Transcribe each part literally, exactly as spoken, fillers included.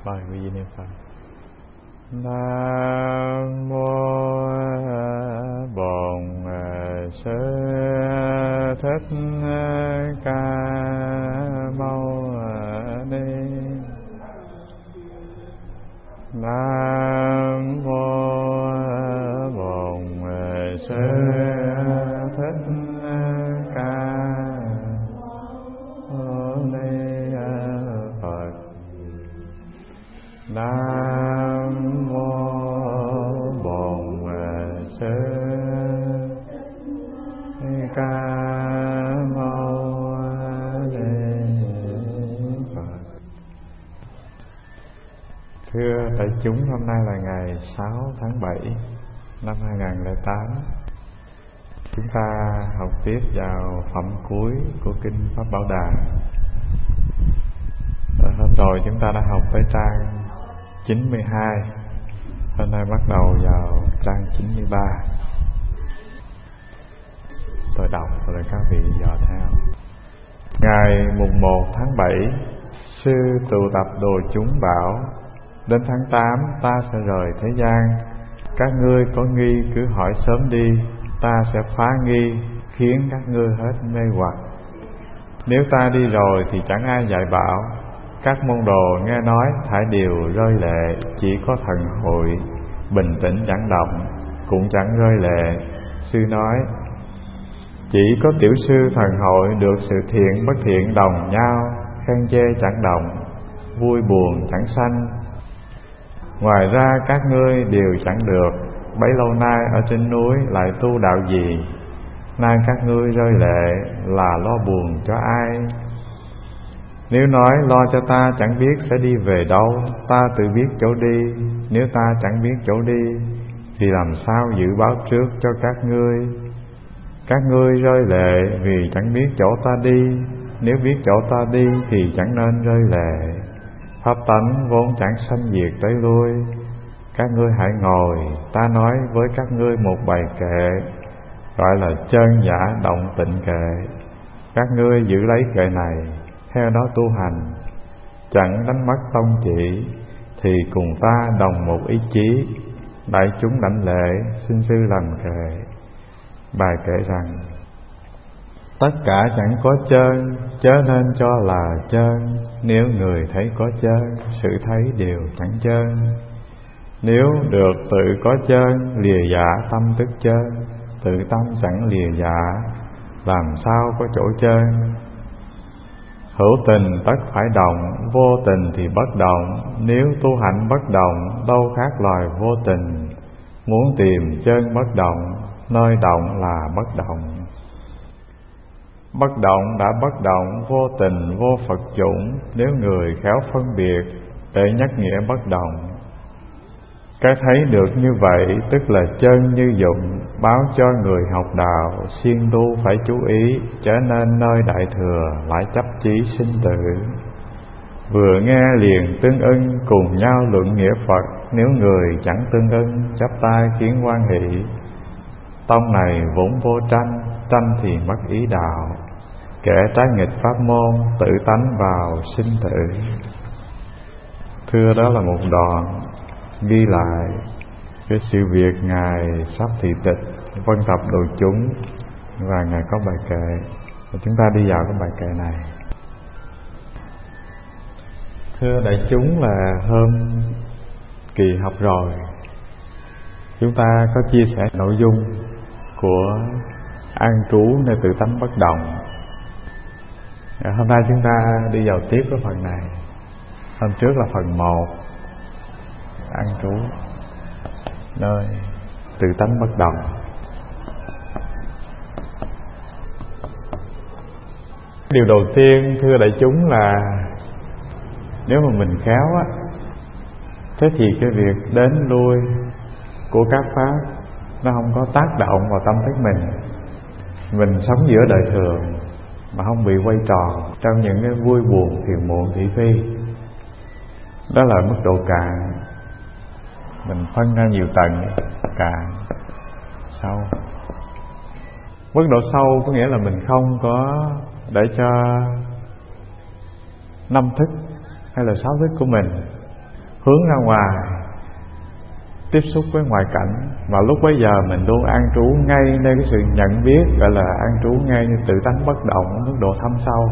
Mời quý vị niệm Phật. Nam mô Bổn Sư Thích Ca Mâu Ni. Nam mô Bổn Sư Thích Ca Mâu Ni Phật. Nam mô Bổn Sư Ca Mâu Ni Phật. Thưa đại chúng, hôm nay là ngày sáu tháng bảy năm hai nghìn không trăm lẻ tám. Chúng ta học tiếp vào phẩm cuối của kinh Pháp Bảo Đà. Hôm rồi chúng ta đã học tới trang chín mươi hai. Hôm nay bắt đầu vào trang chín mươi ba. Tôi đọc rồi các vị dò theo. Ngày mùng một tháng bảy, sư tụ tập đồ chúng bảo: đến tháng tám ta sẽ rời thế gian. Các ngươi có nghi cứ hỏi sớm đi, ta sẽ phá nghi, khiến các ngươi hết mê hoặc. Nếu ta đi rồi thì chẳng ai dạy bảo. Các môn đồ nghe nói thải đều rơi lệ, chỉ có thần hội bình tĩnh chẳng động, cũng chẳng rơi lệ. Sư nói: chỉ có tiểu sư thần hội được sự thiện bất thiện đồng nhau, khen chê chẳng động, vui buồn chẳng sanh. Ngoài ra các ngươi đều chẳng được. Bấy lâu nay ở trên núi lại tu đạo gì? Nay các ngươi rơi lệ là lo buồn cho ai? Nếu nói lo cho ta chẳng biết sẽ đi về đâu, ta tự biết chỗ đi. Nếu ta chẳng biết chỗ đi thì làm sao dự báo trước cho các ngươi? Các ngươi rơi lệ vì chẳng biết chỗ ta đi. Nếu biết chỗ ta đi thì chẳng nên rơi lệ. Pháp tánh vốn chẳng sanh diệt tới lui. Các ngươi hãy ngồi, ta nói với các ngươi một bài kệ, gọi là chân giả động tịnh kệ. Các ngươi giữ lấy kệ này, theo đó tu hành, chẳng đánh mất tông chỉ, thì cùng ta đồng một ý chí. Đại chúng đảnh lễ, xin sư làm kệ. Bài kệ rằng: tất cả chẳng có chân, chớ nên cho là chân. Nếu người thấy có chân, sự thấy đều chẳng chân. Nếu được tự có chân, lìa dạ tâm tức chân. Tự tâm chẳng lìa dạ, làm sao có chỗ chân? Hữu tình tất phải động, vô tình thì bất động. Nếu tu hạnh bất động, đâu khác loài vô tình. Muốn tìm chân bất động, nơi động là bất động. Bất động đã bất động, vô tình vô Phật chủng. Nếu người khéo phân biệt, để nhắc nghĩa bất động. Cái thấy được như vậy tức là chân như dụng, báo cho người học đạo siêng tu phải chú ý, trở nên nơi đại thừa lại chấp chí sinh tử. Vừa nghe liền tương ưng, cùng nhau luận nghĩa Phật. Nếu người chẳng tương ưng, chắp tay khiến hoan hỷ. Tông này vốn vô tranh, tranh thì mất ý đạo. Kẻ trái nghịch pháp môn, tự tánh vào sinh tử. Thưa, đó là một đoạn ghi lại cái sự việc Ngài sắp thị tịch vân tập đồ chúng, và Ngài có bài kệ. Và chúng ta đi vào cái bài kệ này. Thưa đại chúng, là hôm kỳ học rồi chúng ta có chia sẻ nội dung của an trú nơi tự tánh bất động. Hôm nay chúng ta đi vào tiếp cái phần này. Hôm trước là phần một, an trú nơi tự tánh bất động. Điều đầu tiên thưa đại chúng là nếu mà mình khéo á, thế thì cái việc đến lui của các pháp nó không có tác động vào tâm thức mình. Mình sống giữa đời thường mà không bị quay tròn trong những cái vui buồn, phiền muộn, thị phi. Đó là mức độ cạn. Mình phân ra nhiều tầng: cạn, sâu. Mức độ sâu có nghĩa là mình không có để cho năm thức hay là sáu thức của mình hướng ra ngoài, tiếp xúc với ngoại cảnh. Mà lúc bấy giờ mình luôn an trú ngay nơi cái sự nhận biết, gọi là an trú ngay như tự tánh bất động, mức độ thâm sâu.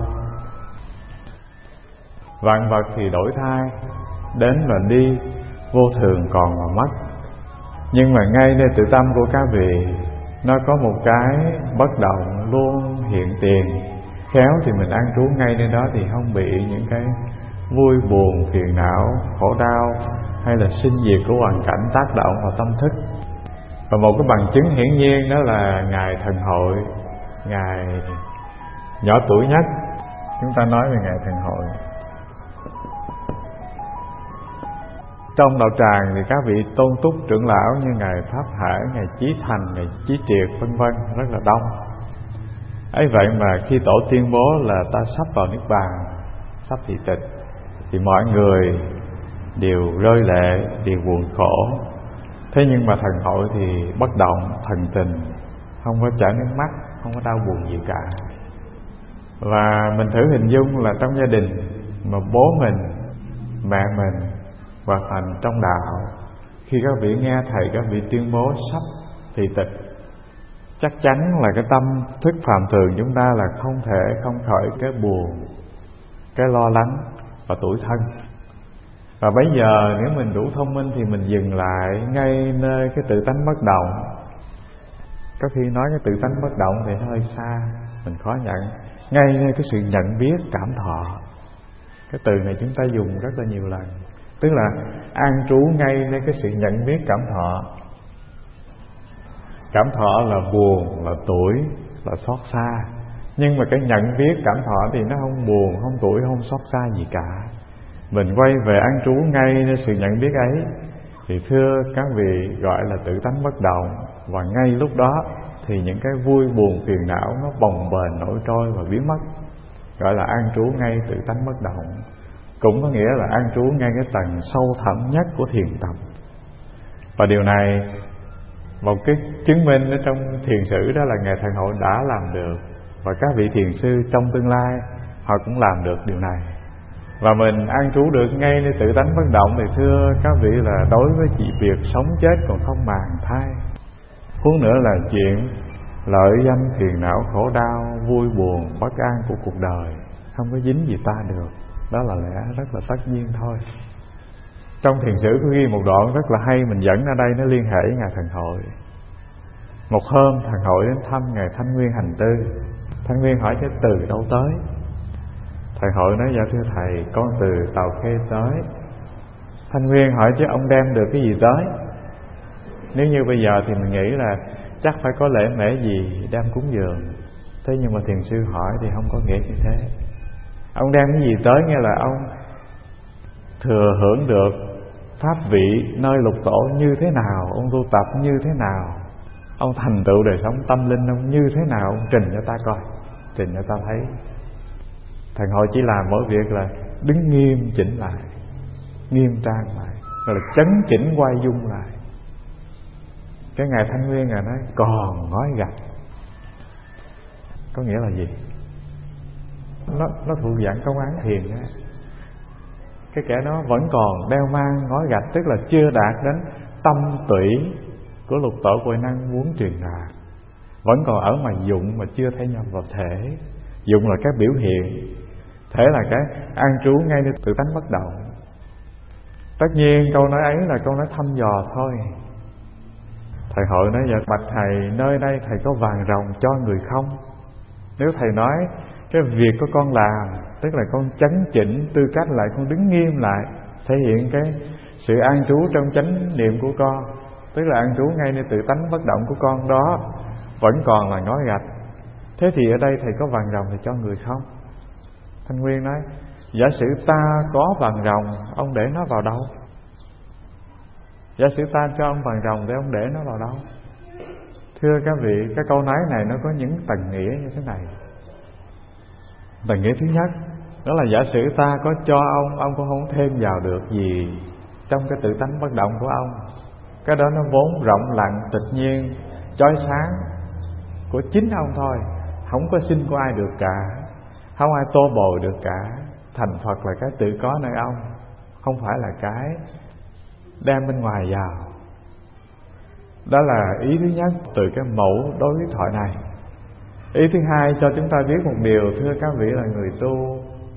Vạn vật thì đổi thay, đến và đi, vô thường còn và mất. Nhưng mà ngay nơi tự tâm của các vị, nó có một cái bất động luôn hiện tiền. Khéo thì mình an trú ngay nơi đó thì không bị những cái vui buồn, phiền não, khổ đau hay là sinh diệt của hoàn cảnh tác động vào tâm thức. Và một cái bằng chứng hiển nhiên đó là Ngài Thần Hội, Ngài nhỏ tuổi nhất. Chúng ta nói về Ngài Thần Hội. Trong đạo tràng thì các vị tôn túc trưởng lão như Ngài Pháp Hải, Ngài Chí Thành, Ngài Chí Triệt vân vân rất là đông. ấy vậy mà khi tổ tuyên bố là ta sắp vào niết bàn, sắp thị tịch, thì mọi người đều rơi lệ, đều buồn khổ. Thế nhưng mà Thần Hội thì bất động, thần tình, không có chảy nước mắt, không có đau buồn gì cả. Và mình thử hình dung là trong gia đình mà bố mình, mẹ mình và thành trong đạo, khi các vị nghe thầy các vị tuyên bố sắp thị tịch, chắc chắn là cái tâm thức phàm thường chúng ta là không thể không khỏi cái buồn, cái lo lắng và tủi thân. Và bây giờ nếu mình đủ thông minh thì mình dừng lại ngay nơi cái tự tánh bất động. Có khi nói cái tự tánh bất động thì nó hơi xa, mình khó nhận. Ngay nơi cái sự nhận biết, cảm thọ. Cái từ này chúng ta dùng rất là nhiều lần. Tức là an trú ngay nơi cái sự nhận biết cảm thọ. Cảm thọ là buồn, là tủi, là xót xa. Nhưng mà cái nhận biết cảm thọ thì nó không buồn, không tủi, không xót xa gì cả. Mình quay về an trú ngay nơi sự nhận biết ấy, thì thưa các vị, gọi là tự tánh bất động. Và ngay lúc đó thì những cái vui buồn phiền não nó bồng bềnh nổi trôi và biến mất, gọi là an trú ngay tự tánh bất động. Cũng có nghĩa là an trú ngay cái tầng sâu thẳm nhất của thiền tập. Và điều này, một cái chứng minh ở trong thiền sử đó là Ngài Thần Hội đã làm được. Và các vị thiền sư trong tương lai họ cũng làm được điều này. Và mình an trú được ngay nơi tự tánh bất động thì thưa các vị là đối với chỉ việc sống chết còn không màng thai, huống nữa là chuyện lợi danh phiền não khổ đau, vui buồn bất an của cuộc đời không có dính gì ta được. Đó là lẽ rất là tất nhiên thôi. Trong thiền sử có ghi một đoạn rất là hay, mình dẫn ra đây nó liên hệ với Ngài Thần Hội. Một hôm Thần Hội đến thăm Ngài Thanh Nguyên Hành Tư. Thanh Nguyên hỏi chứ từ đâu tới? Thần Hội nói dạ thưa thầy, con từ Tàu Khê tới. Thanh Nguyên hỏi chứ ông đem được cái gì tới? Nếu như bây giờ thì mình nghĩ là chắc phải có lễ mễ gì đem cúng dường. Thế nhưng mà thiền sư hỏi thì không có nghĩa như thế. Ông đem cái gì tới nghĩa là ông thừa hưởng được pháp vị nơi lục tổ như thế nào, ông tu tập như thế nào, ông thành tựu đời sống tâm linh ông như thế nào, ông trình cho ta coi, trình cho ta thấy. Thần Hội chỉ làm mỗi việc là đứng nghiêm chỉnh lại, nghiêm trang lại, rồi là chấn chỉnh quay dung lại. Cái Ngài Thanh Nguyên Ngài nói còn ngói gạch, có nghĩa là gì? Nó, nó thuộc dạng công án thiền á. Cái kẻ đó vẫn còn đeo mang ngói gạch, tức là chưa đạt đến tâm tủy của lục tổ Huệ Năng muốn truyền đạt, vẫn còn ở ngoài dụng mà chưa thể nhập vào thể. Dụng là cái biểu hiện, thể là cái an trú ngay nơi tự tánh bất động. Tất nhiên câu nói ấy là câu nói thăm dò thôi. Thầy Hội nói dạ bạch thầy, nơi đây thầy có vàng rồng cho người không? Nếu thầy nói cái việc của con làm, tức là con chấn chỉnh tư cách lại, con đứng nghiêm lại, thể hiện cái sự an trú trong chánh niệm của con, tức là an trú ngay nơi tự tánh bất động của con đó, vẫn còn là ngói gạch. Thế thì ở đây thầy có vàng rồng thì cho người không? Thanh Nguyên nói giả sử ta có vàng rồng, ông để nó vào đâu? Giả sử ta cho ông vàng rồng thì ông để nó vào đâu? Thưa các vị, cái câu nói này nó có những tầng nghĩa như thế này. Tầng nghĩa thứ nhất, đó là giả sử ta có cho ông, ông cũng không thêm vào được gì trong cái tự tánh bất động của ông. Cái đó nó vốn rộng lặng, tịch nhiên, chói sáng của chính ông thôi, không có xin của ai được cả, không ai tô bồi được cả. Thành Phật là cái tự có nơi ông, không phải là cái đem bên ngoài vào. Đó là ý thứ nhất từ cái mẫu đối thoại này. Ý thứ hai cho chúng ta biết một điều, thưa các vị là người tu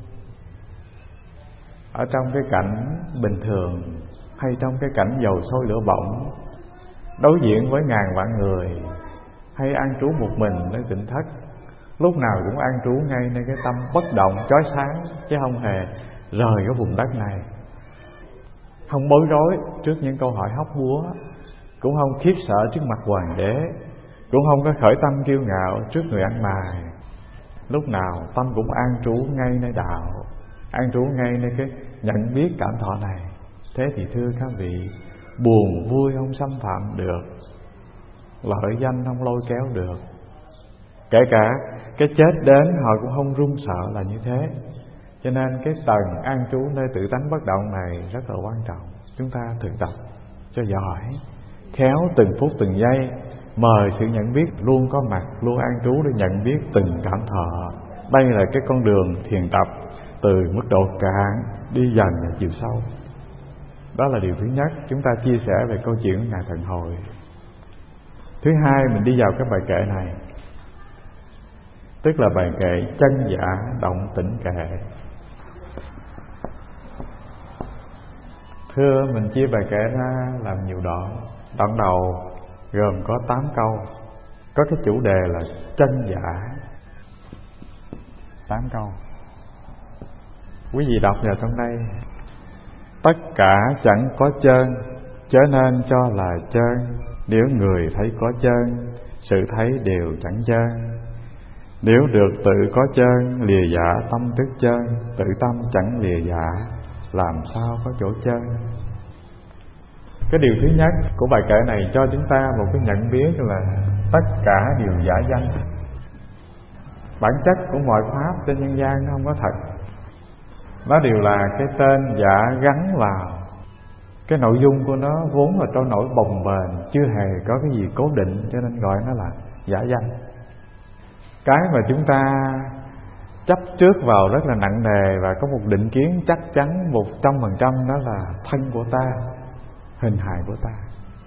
ở trong cái cảnh bình thường hay trong cái cảnh dầu sôi lửa bỏng, đối diện với ngàn vạn người, hay an trú một mình nơi tỉnh thất, lúc nào cũng an trú ngay nơi cái tâm bất động chói sáng, chứ không hề rời cái vùng đất này. Không bối rối trước những câu hỏi hóc búa, cũng không khiếp sợ trước mặt hoàng đế, cũng không có khởi tâm kiêu ngạo trước người ăn mày. Lúc nào tâm cũng an trú ngay nơi đạo, an trú ngay nơi cái nhận biết cảm thọ này. Thế thì thưa các vị, buồn vui không xâm phạm được, lợi danh không lôi kéo được, kể cả cái chết đến họ cũng không run sợ là như thế. Cho nên cái tầng an trú nơi tự tánh bất động này rất là quan trọng. Chúng ta thực tập cho giỏi, khéo từng phút từng giây mời sự nhận biết luôn có mặt, luôn an trú để nhận biết từng cảm thọ. Đây là cái con đường thiền tập từ mức độ cạn đi dần vào chiều sâu. Đó là điều thứ nhất chúng ta chia sẻ về câu chuyện của Ngài Thần Hội. Thứ hai, mình đi vào cái bài kệ này, tức là bài kệ chân giả động tĩnh kệ. Thưa, mình chia bài kệ ra làm nhiều đoạn. Đoạn đầu gồm có tám câu, có cái chủ đề là chân giả. Tám câu, quý vị đọc vào trong đây. Tất cả chẳng có chân, chớ nên cho là chân. Nếu người thấy có chân, sự thấy đều chẳng chân. Nếu được tự có chân, lìa dạ tâm tức chân. Tự tâm chẳng lìa dạ, làm sao có chỗ chân. Cái điều thứ nhất của bài kệ này cho chúng ta một cái nhận biết là tất cả đều giả danh. Bản chất của mọi pháp trên nhân gian nó không có thật, nó đều là cái tên giả gắn vào. Cái nội dung của nó vốn là trôi nổi bồng bềnh, chưa hề có cái gì cố định, cho nên gọi nó là giả danh. Cái mà chúng ta chấp trước vào rất là nặng nề và có một định kiến chắc chắn một trăm phần trăm, đó là thân của ta, hình hài của ta.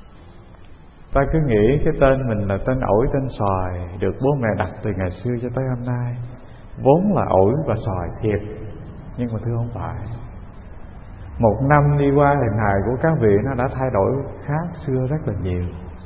Ta cứ nghĩ cái tên mình là tên ổi, tên sòi, được bố mẹ đặt từ ngày xưa cho tới hôm nay, vốn là ổi và sòi thiệt. Nhưng mà thưa không phải. Một năm đi qua, hình hài của các vị nó đã thay đổi khác xưa rất là nhiều.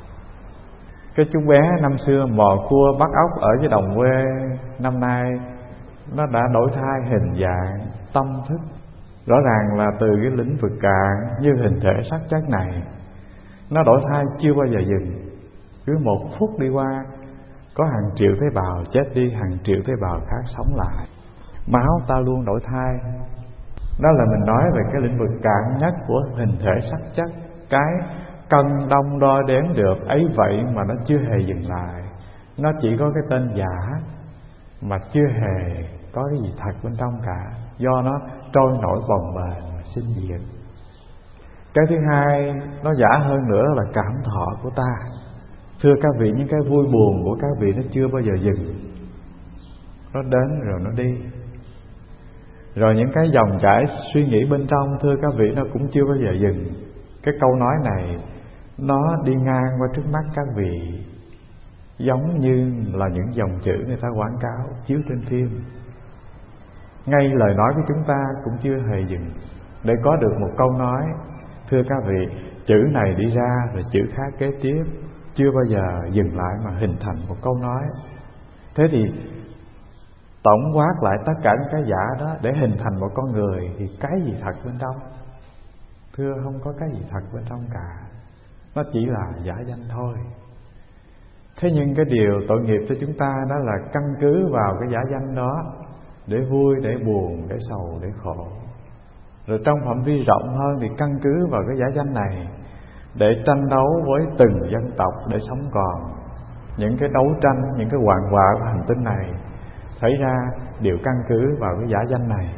Cái chú bé năm xưa mò cua bắt ốc ở dưới đồng quê, năm nay nó đã đổi thay hình dạng, tâm thức. Rõ ràng là từ cái lĩnh vực cạn như hình thể sắc chất này, nó đổi thay chưa bao giờ dừng. Cứ một phút đi qua, có hàng triệu tế bào chết đi, hàng triệu tế bào khác sống lại. Máu ta luôn đổi thay. Đó là mình nói về cái lĩnh vực cạn nhất của hình thể sắc chất, cái cân đông đo đếm được ấy vậy mà nó chưa hề dừng lại. Nó chỉ có cái tên giả mà chưa hề có cái gì thật bên trong cả, do nó trôi nổi bồng bềnh và sinh diệt. Cái thứ hai, nó giả hơn nữa là cảm thọ của ta. Thưa các vị, những cái vui buồn của các vị nó chưa bao giờ dừng, nó đến rồi nó đi. Rồi những cái dòng chảy suy nghĩ bên trong, thưa các vị, nó cũng chưa bao giờ dừng. Cái câu nói này nó đi ngang qua trước mắt các vị, giống như là những dòng chữ người ta quảng cáo chiếu trên phim. Ngay lời nói của chúng ta cũng chưa hề dừng. Để có được một câu nói, thưa các vị, chữ này đi ra rồi chữ khác kế tiếp, chưa bao giờ dừng lại mà hình thành một câu nói. Thế thì tổng quát lại tất cả những cái giả đó để hình thành một con người, thì cái gì thật bên trong? Thưa, không có cái gì thật bên trong cả, nó chỉ là giả danh thôi. Thế nhưng cái điều tội nghiệp cho chúng ta đó là căn cứ vào cái giả danh đó để vui, để buồn, để sầu, để khổ. Rồi trong phạm vi rộng hơn thì căn cứ vào cái giả danh này để tranh đấu với từng dân tộc để sống còn. Những cái đấu tranh, những cái hoạn họa của hành tinh này xảy ra đều căn cứ vào cái giả danh này.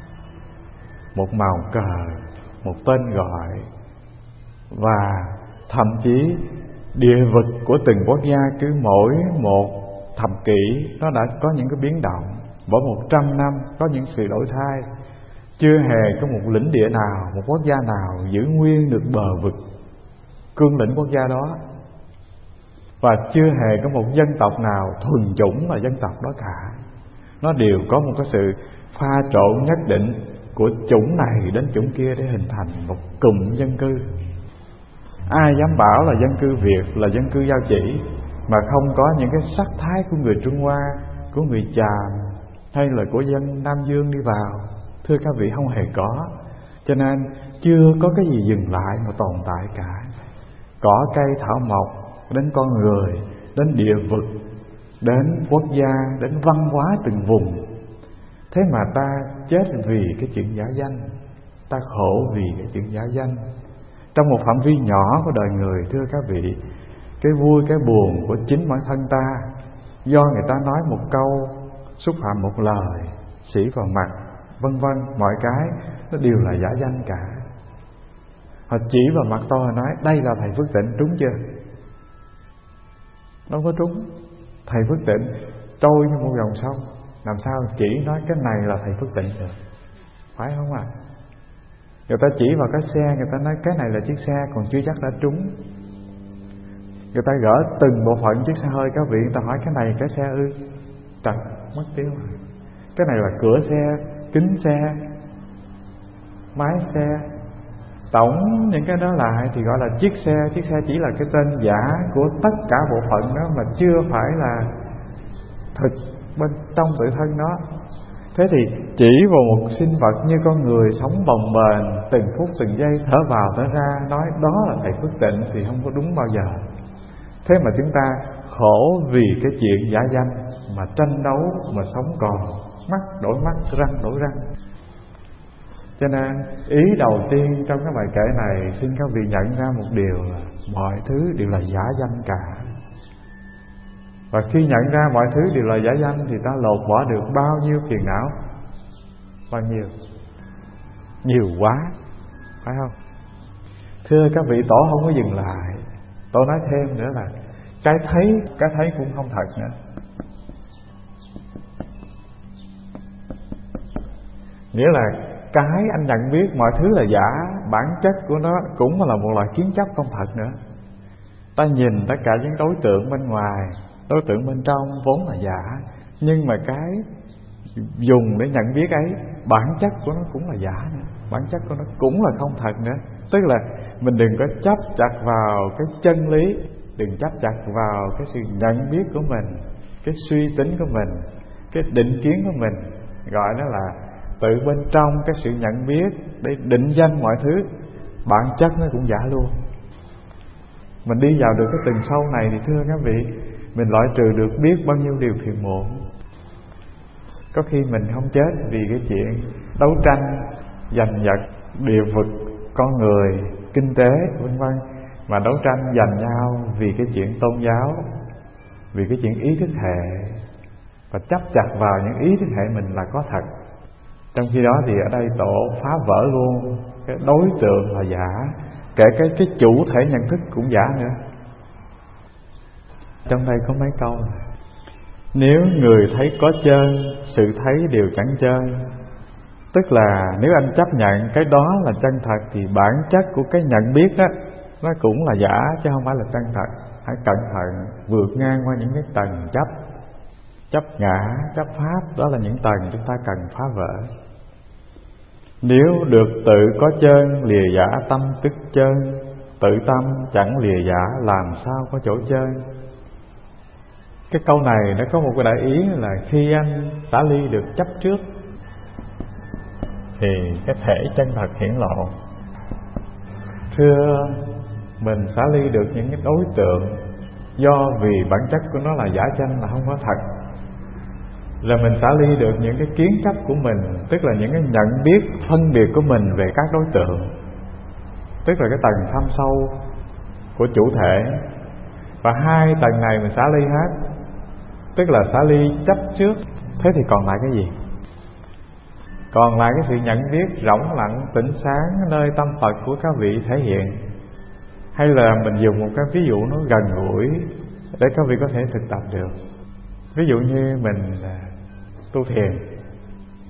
Một màu cờ, một tên gọi, và thậm chí địa vực của từng quốc gia cứ mỗi một thập kỷ nó đã có những cái biến động. Mỗi một trăm năm có những sự đổi thay. chưa hề có một lĩnh địa nào, một quốc gia nào giữ nguyên được bờ vực cương lĩnh quốc gia đó. Và chưa hề có một dân tộc nào thuần chủng là dân tộc đó cả. Nó đều có một cái sự pha trộn nhất định của chủng này đến chủng kia để hình thành một cụm dân cư. Ai dám bảo là dân cư Việt là dân cư Giao Chỉ mà không có những cái sắc thái của người Trung Hoa, của người Chàm hay là của dân Nam Dương đi vào? Thưa các vị, không hề có. Cho nên chưa có cái gì dừng lại mà tồn tại cả. Cỏ cây thảo mộc, đến con người, đến địa vực, đến quốc gia, đến văn hóa từng vùng. Thế mà ta chết vì cái chuyện giả danh, ta khổ vì cái chuyện giả danh. Trong một phạm vi nhỏ của đời người, thưa các vị, cái vui cái buồn của chính bản thân ta, do người ta nói một câu, xúc phạm một lời, sĩ vào mặt, vân vân, mọi cái nó đều là giả danh cả. Họ chỉ vào mặt tôi nói đây là thầy Phước Tịnh, trúng chưa? Đâu có trúng. Thầy Phước Tịnh trôi như một dòng sông, làm sao chỉ nói cái này là thầy Phước Tịnh được? Phải không ạ? À? Người ta chỉ vào cái xe, người ta nói cái này là chiếc xe, còn chưa chắc đã trúng. Người ta gỡ từng bộ phận chiếc xe hơi, các vị, người ta hỏi cái này cái xe ư? Trời, mất tiêu. Cái này là cửa xe, kính xe, máy xe, tổng những cái đó lại thì gọi là chiếc xe. Chiếc xe chỉ là cái tên giả của tất cả bộ phận đó, mà chưa phải là thực bên trong tự thân nó. Thế thì chỉ vào một sinh vật như con người sống bồng bềnh, từng phút từng giây thở vào thở ra, nói đó là thầy Phước Tịnh thì không có đúng bao giờ. Thế mà chúng ta khổ vì cái chuyện giả danh, mà tranh đấu, mà sống còn mắt đổi mắt, răng đổi răng. Cho nên ý đầu tiên trong cái bài kể này, xin các vị nhận ra một điều là mọi thứ đều là giả danh cả. Và khi nhận ra mọi thứ đều là giả danh thì ta lột bỏ được bao nhiêu phiền não? Bao nhiêu? Nhiều quá, phải không? Thưa các vị, Tổ không có dừng lại. Tổ nói thêm nữa là cái thấy, cái thấy cũng không thật nữa. Nghĩa là cái anh nhận biết mọi thứ là giả, bản chất của nó cũng là một loại kiến chấp không thật nữa. Ta nhìn tất cả những đối tượng bên ngoài, đối tượng bên trong vốn là giả, nhưng mà cái dùng để nhận biết ấy, bản chất của nó cũng là giả nữa, bản chất của nó cũng là không thật nữa. Tức là mình đừng có chấp chặt vào cái chân lý, đừng chấp chặt vào cái sự nhận biết của mình, cái suy tính của mình, cái định kiến của mình, gọi nó là tự bên trong cái sự nhận biết để định danh mọi thứ, bản chất nó cũng giả luôn. Mình đi vào được cái từng sâu này thì thưa các vị, mình loại trừ được biết bao nhiêu điều phiền muộn. Có khi mình không chết vì cái chuyện đấu tranh giành giật địa vực, con người, kinh tế vân vân, mà đấu tranh giành nhau vì cái chuyện tôn giáo, vì cái chuyện ý thức hệ, và chấp chặt vào những ý thức hệ mình là có thật. Trong khi đó thì ở đây Tổ phá vỡ luôn cái đối tượng là giả, kể cái cái chủ thể nhận thức cũng giả nữa. Trong đây có mấy câu này. Nếu người thấy có trơn, sự thấy đều chẳng trơn. Tức là nếu anh chấp nhận cái đó là chân thật thì bản chất của cái nhận biết đó nó cũng là giả chứ không phải là chân thật. Hãy cẩn thận vượt ngang qua những cái tầng chấp, chấp ngã, chấp pháp, đó là những tầng chúng ta cần phá vỡ. Nếu được tự có chân, lìa giả tâm tức chân. Tự tâm chẳng lìa giả, làm sao có chỗ chân. Cái câu này nó có một cái đại ý là khi anh xả ly được chấp trước thì cái thể chân thật hiển lộ. Thưa, mình xả ly được những cái đối tượng do vì bản chất của nó là giả tranh, là không có thật, là mình xả ly được những cái kiến chấp của mình, tức là những cái nhận biết phân biệt của mình về các đối tượng, tức là cái tầng thâm sâu của chủ thể. Và hai tầng này mình xả ly hết, tức là xả ly chấp trước. Thế thì còn lại cái gì? Còn lại cái sự nhận biết rỗng lặng, tỉnh sáng nơi tâm Phật của các vị thể hiện. Hay là mình dùng một cái ví dụ nó gần gũi để các vị có thể thực tập được. Ví dụ như mình tu thiền,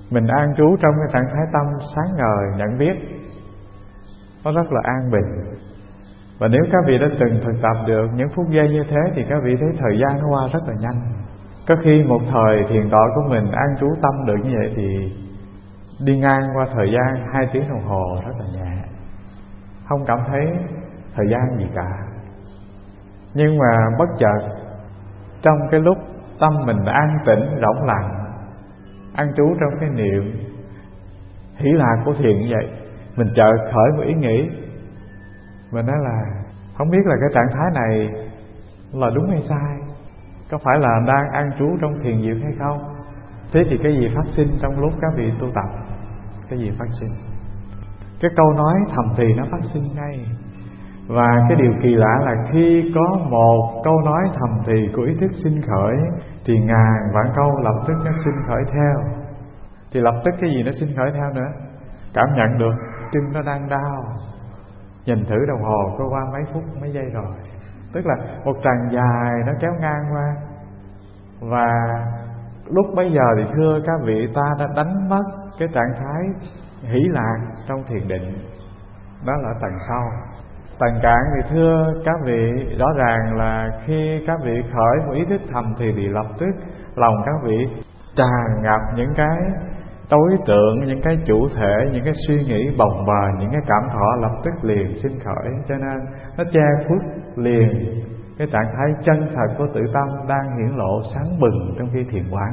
Mình an trú trong cái trạng thái tâm sáng ngời nhận biết, nó rất là an bình. Và nếu các vị đã từng thực tập được những phút giây như thế thì các vị thấy thời gian nó qua rất là nhanh. Có khi một thời thiền tọa của mình an trú tâm được như vậy thì đi ngang qua thời gian hai tiếng đồng hồ rất là nhẹ, không cảm thấy thời gian gì cả. Nhưng mà bất chợt trong cái lúc tâm mình an tĩnh rỗng lặng, an trú trong cái niệm hỷ lạc của thiền như vậy, mình chợt khởi một ý nghĩ. Mình nói là không biết là cái trạng thái này là đúng hay sai, có phải là đang an trú trong thiền diệu hay không. Thế thì cái gì phát sinh trong lúc các vị tu tập? Cái gì phát sinh? Cái câu nói thầm thì nó phát sinh ngay. Và cái điều kỳ lạ là khi có một câu nói thầm thì của ý thức sinh khởi thì ngàn vạn câu lập tức nó sinh khởi theo. Thì lập tức cái gì nó sinh khởi theo nữa? Cảm nhận được chân nó đang đau, nhìn thử đồng hồ có qua mấy phút mấy giây rồi. Tức là một tràng dài nó kéo ngang qua. Và lúc bấy giờ thì thưa các vị, ta đã đánh mất cái trạng thái hỷ lạc trong thiền định. Đó là tầng sau. Tầng cạn thì thưa các vị, rõ ràng là khi các vị khởi một ý thức thầm thì, thì lập tức lòng các vị tràn ngập những cái đối tượng, những cái chủ thể, những cái suy nghĩ bồng bềnh, những cái cảm thọ lập tức liền sinh khởi. Cho nên nó che khuất liền cái trạng thái chân thật của tự tâm đang hiển lộ sáng bừng trong khi thiền quán.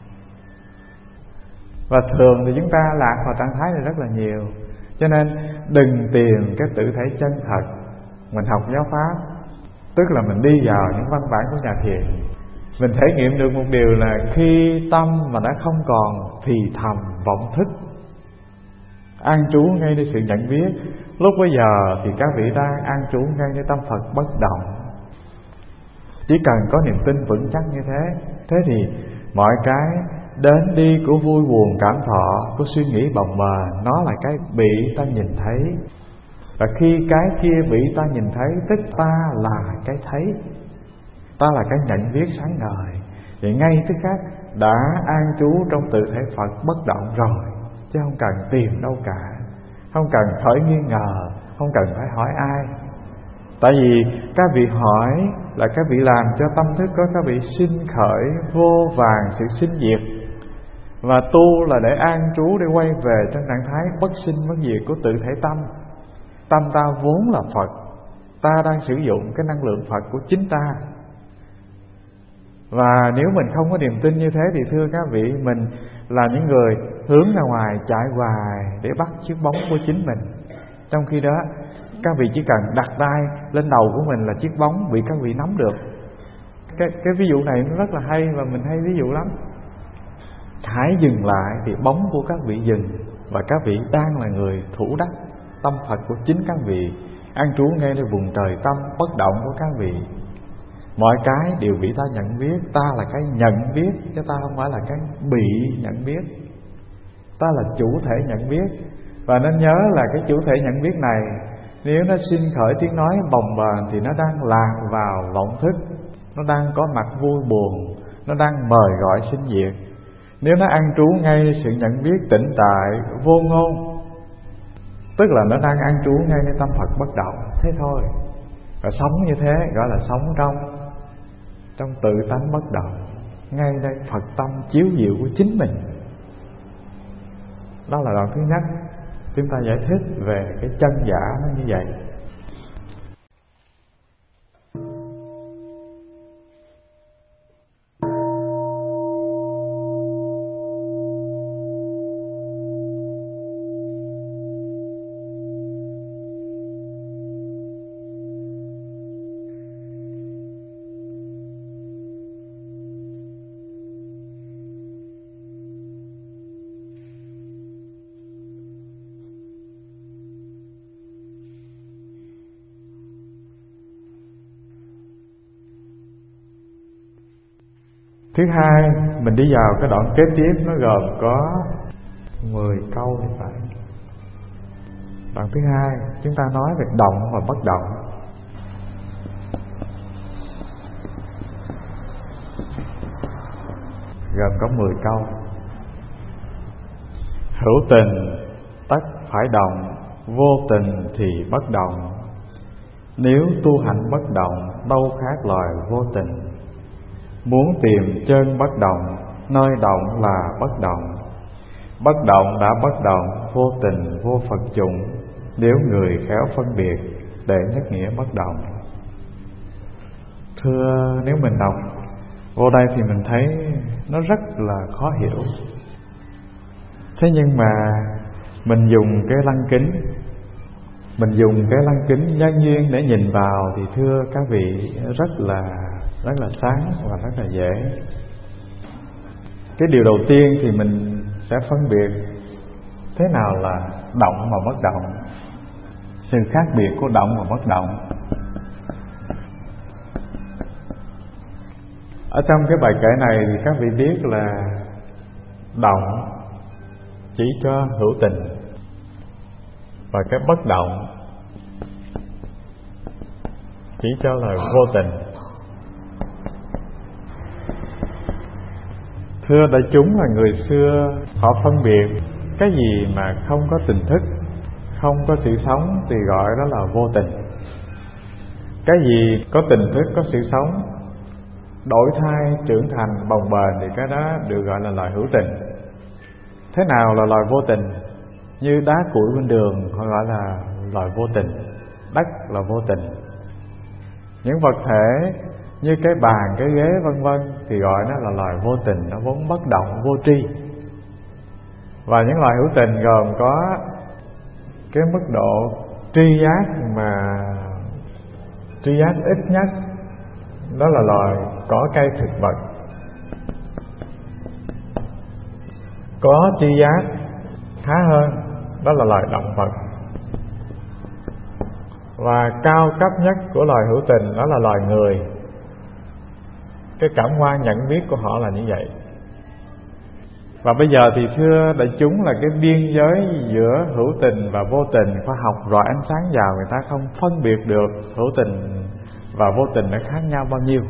Và thường thì chúng ta lạc vào trạng thái này rất là nhiều. Cho nên đừng tìm cái tự thể chân thật. Mình học giáo pháp tức là mình đi vào những văn bản của nhà thiền, mình thể nghiệm được một điều là khi tâm mà đã không còn thì thầm vọng thức, an trú ngay nơi sự nhận biết, lúc bây giờ thì các vị đang an trú ngay nơi tâm Phật bất động. Chỉ cần có niềm tin vững chắc như thế, thế thì mọi cái đến đi của vui buồn cảm thọ, của suy nghĩ bồng bềnh, nó là cái bị ta nhìn thấy. Và khi cái kia bị ta nhìn thấy, tức ta là cái thấy, ta là cái nhận biết sáng ngời. Vậy ngay tức khắc đã an trú trong tự thể Phật bất động rồi, chứ không cần tìm đâu cả, không cần khởi nghi ngờ, không cần phải hỏi ai. Tại vì các vị hỏi là các vị làm cho tâm thức của các vị sinh khởi vô vàn sự sinh diệt. Và tu là để an trú, để quay về trong trạng thái bất sinh bất diệt của tự thể tâm. Tâm ta vốn là Phật, ta đang sử dụng cái năng lượng Phật của chính ta. Và nếu mình không có niềm tin như thế thì thưa các vị, mình là những người hướng ra ngoài chạy hoài để bắt chiếc bóng của chính mình. Trong khi đó các vị chỉ cần đặt tay lên đầu của mình là chiếc bóng bị các vị nắm được. Cái, cái ví dụ này nó rất là hay và mình hay ví dụ lắm. Hãy dừng lại thì bóng của các vị dừng, và các vị đang là người thủ đắc tâm Phật của chính các vị, an trú ngay nơi vùng trời tâm bất động của các vị. Mọi cái đều bị ta nhận biết, ta là cái nhận biết chứ ta không phải là cái bị nhận biết. Ta là chủ thể nhận biết. Và nên nhớ là cái chủ thể nhận biết này, nếu nó sinh khởi tiếng nói bồng bềnh thì nó đang lạc vào vọng thức, nó đang có mặt vui buồn, nó đang mời gọi sinh diệt. Nếu nó an trú ngay sự nhận biết tĩnh tại vô ngôn, tức là nó đang an trú ngay nơi tâm Phật bất động, thế thôi. Và sống như thế gọi là sống trong trong tự tánh bất động, ngay đây Phật tâm chiếu diệu của chính mình. Đó là đoạn thứ nhất, chúng ta giải thích về cái chân giả nó như vậy. Thứ hai, mình đi vào cái đoạn kế tiếp, nó gồm có mười câu thì phải. Đoạn thứ hai, chúng ta nói về động và bất động. Gồm có mười câu. Hữu tình tất phải động, vô tình thì bất động. Nếu tu hành bất động, đâu khác loài vô tình. Muốn tìm chân bất động, nơi động là bất động. Bất động đã bất động, vô tình vô Phật chủng. Nếu người khéo phân biệt, để nhất nghĩa bất động. Thưa, nếu mình đọc vô đây thì mình thấy nó rất là khó hiểu. Thế nhưng mà mình dùng cái lăng kính, mình dùng cái lăng kính nhân duyên để nhìn vào thì thưa các vị, rất là rất là sáng và rất là dễ. Cái điều đầu tiên thì mình sẽ phân biệt thế nào là động và bất động, sự khác biệt của động và bất động. Ở trong cái bài kệ này thì các vị biết là động chỉ cho hữu tình, và cái bất động chỉ cho là vô tình. Thưa đại chúng, là người xưa họ phân biệt cái gì mà không có tình thức, không có sự sống thì gọi đó là vô tình. Cái gì có tình thức, có sự sống, đổi thay, trưởng thành, bồng bềnh thì cái đó được gọi là loài hữu tình. Thế nào là loài vô tình? Như đá cuội bên đường họ gọi là loài vô tình, đất là vô tình. Những vật thể như cái bàn, cái ghế vân vân thì gọi nó là loài vô tình, nó vốn bất động, vô tri. Và những loài hữu tình gồm có cái mức độ tri giác mà tri giác ít nhất, đó là loài cỏ cây thực vật. Có tri giác khá hơn, đó là loài động vật. Và cao cấp nhất của loài hữu tình đó là loài người. Cái cảm quan nhận biết của họ là như vậy. Và bây giờ thì thưa đại chúng, là cái biên giới giữa hữu tình và vô tình, khoa học rọi ánh sáng vào, người ta không phân biệt được hữu tình và vô tình nó khác nhau bao nhiêu.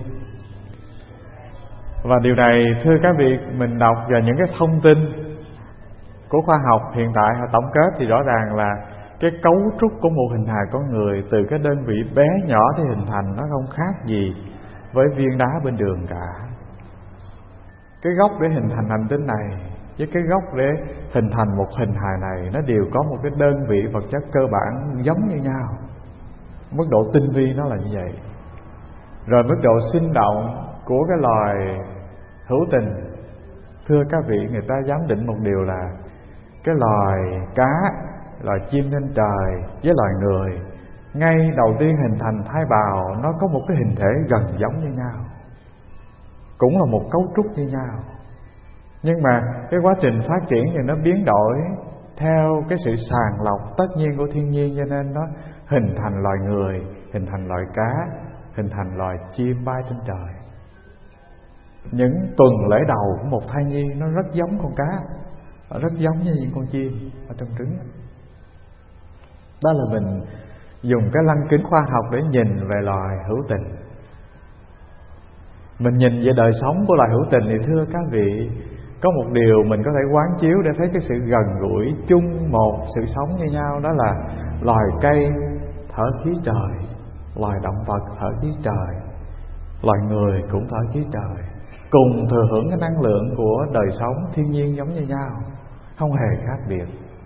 Và điều này thưa các vị, mình đọc vào những cái thông tin của khoa học hiện tại họ tổng kết thì rõ ràng là cái cấu trúc của một hình hài con người, từ cái đơn vị bé nhỏ thì hình thành nó không khác gì với viên đá bên đường cả. Cái gốc để hình thành hành tinh này với cái gốc để hình thành một hình hài này, nó đều có một cái đơn vị vật chất cơ bản giống như nhau. Mức độ tinh vi nó là như vậy. Rồi mức độ sinh động của cái loài hữu tình, thưa các vị, người ta giám định một điều là cái loài cá, loài chim trên trời với loài người, ngay đầu tiên hình thành thai bào, nó có một cái hình thể gần giống như nhau, cũng là một cấu trúc như nhau. Nhưng mà cái quá trình phát triển thì nó biến đổi theo cái sự sàng lọc tất nhiên của thiên nhiên, cho nên nó hình thành loài người, hình thành loài cá, hình thành loài chim bay trên trời. Những tuần lễ đầu của một thai nhi nó rất giống con cá, rất giống như những con chim ở trong trứng. Đó là mình dùng cái lăng kính khoa học để nhìn về loài hữu tình. Mình nhìn về đời sống của loài hữu tình thì thưa các vị, có một điều mình có thể quán chiếu để thấy cái sự gần gũi chung một sự sống như nhau, đó là loài cây thở khí trời, loài động vật thở khí trời, loài người cũng thở khí trời, cùng thừa hưởng cái năng lượng của đời sống thiên nhiên giống như nhau, không hề khác biệt.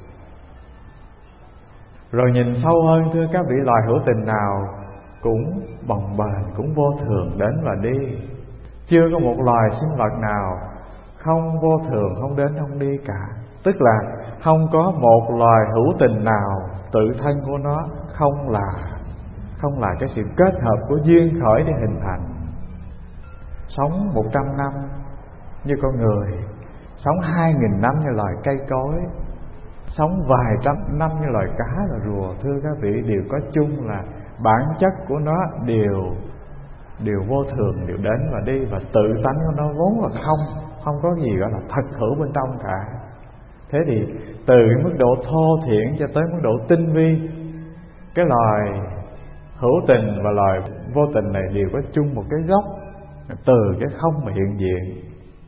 Rồi nhìn sâu hơn thưa các vị, loài hữu tình nào cũng bồng bềnh, cũng vô thường đến và đi. Chưa có một loài sinh vật nào không vô thường, không đến không đi cả. Tức là không có một loài hữu tình nào tự thân của nó không là không là cái sự kết hợp của duyên khởi để hình thành. Sống một trăm năm như con người, sống hai nghìn năm như loài cây cối, sống vài trăm năm như loài cá và rùa, thưa các vị, đều có chung là bản chất của nó đều đều vô thường, đều đến và đi, và tự tánh của nó vốn là không, không có gì gọi là thật hữu bên trong cả. Thế thì từ cái mức độ thô thiển cho tới mức độ tinh vi, cái loài hữu tình và loài vô tình này đều có chung một cái gốc, từ cái không mà hiện diện.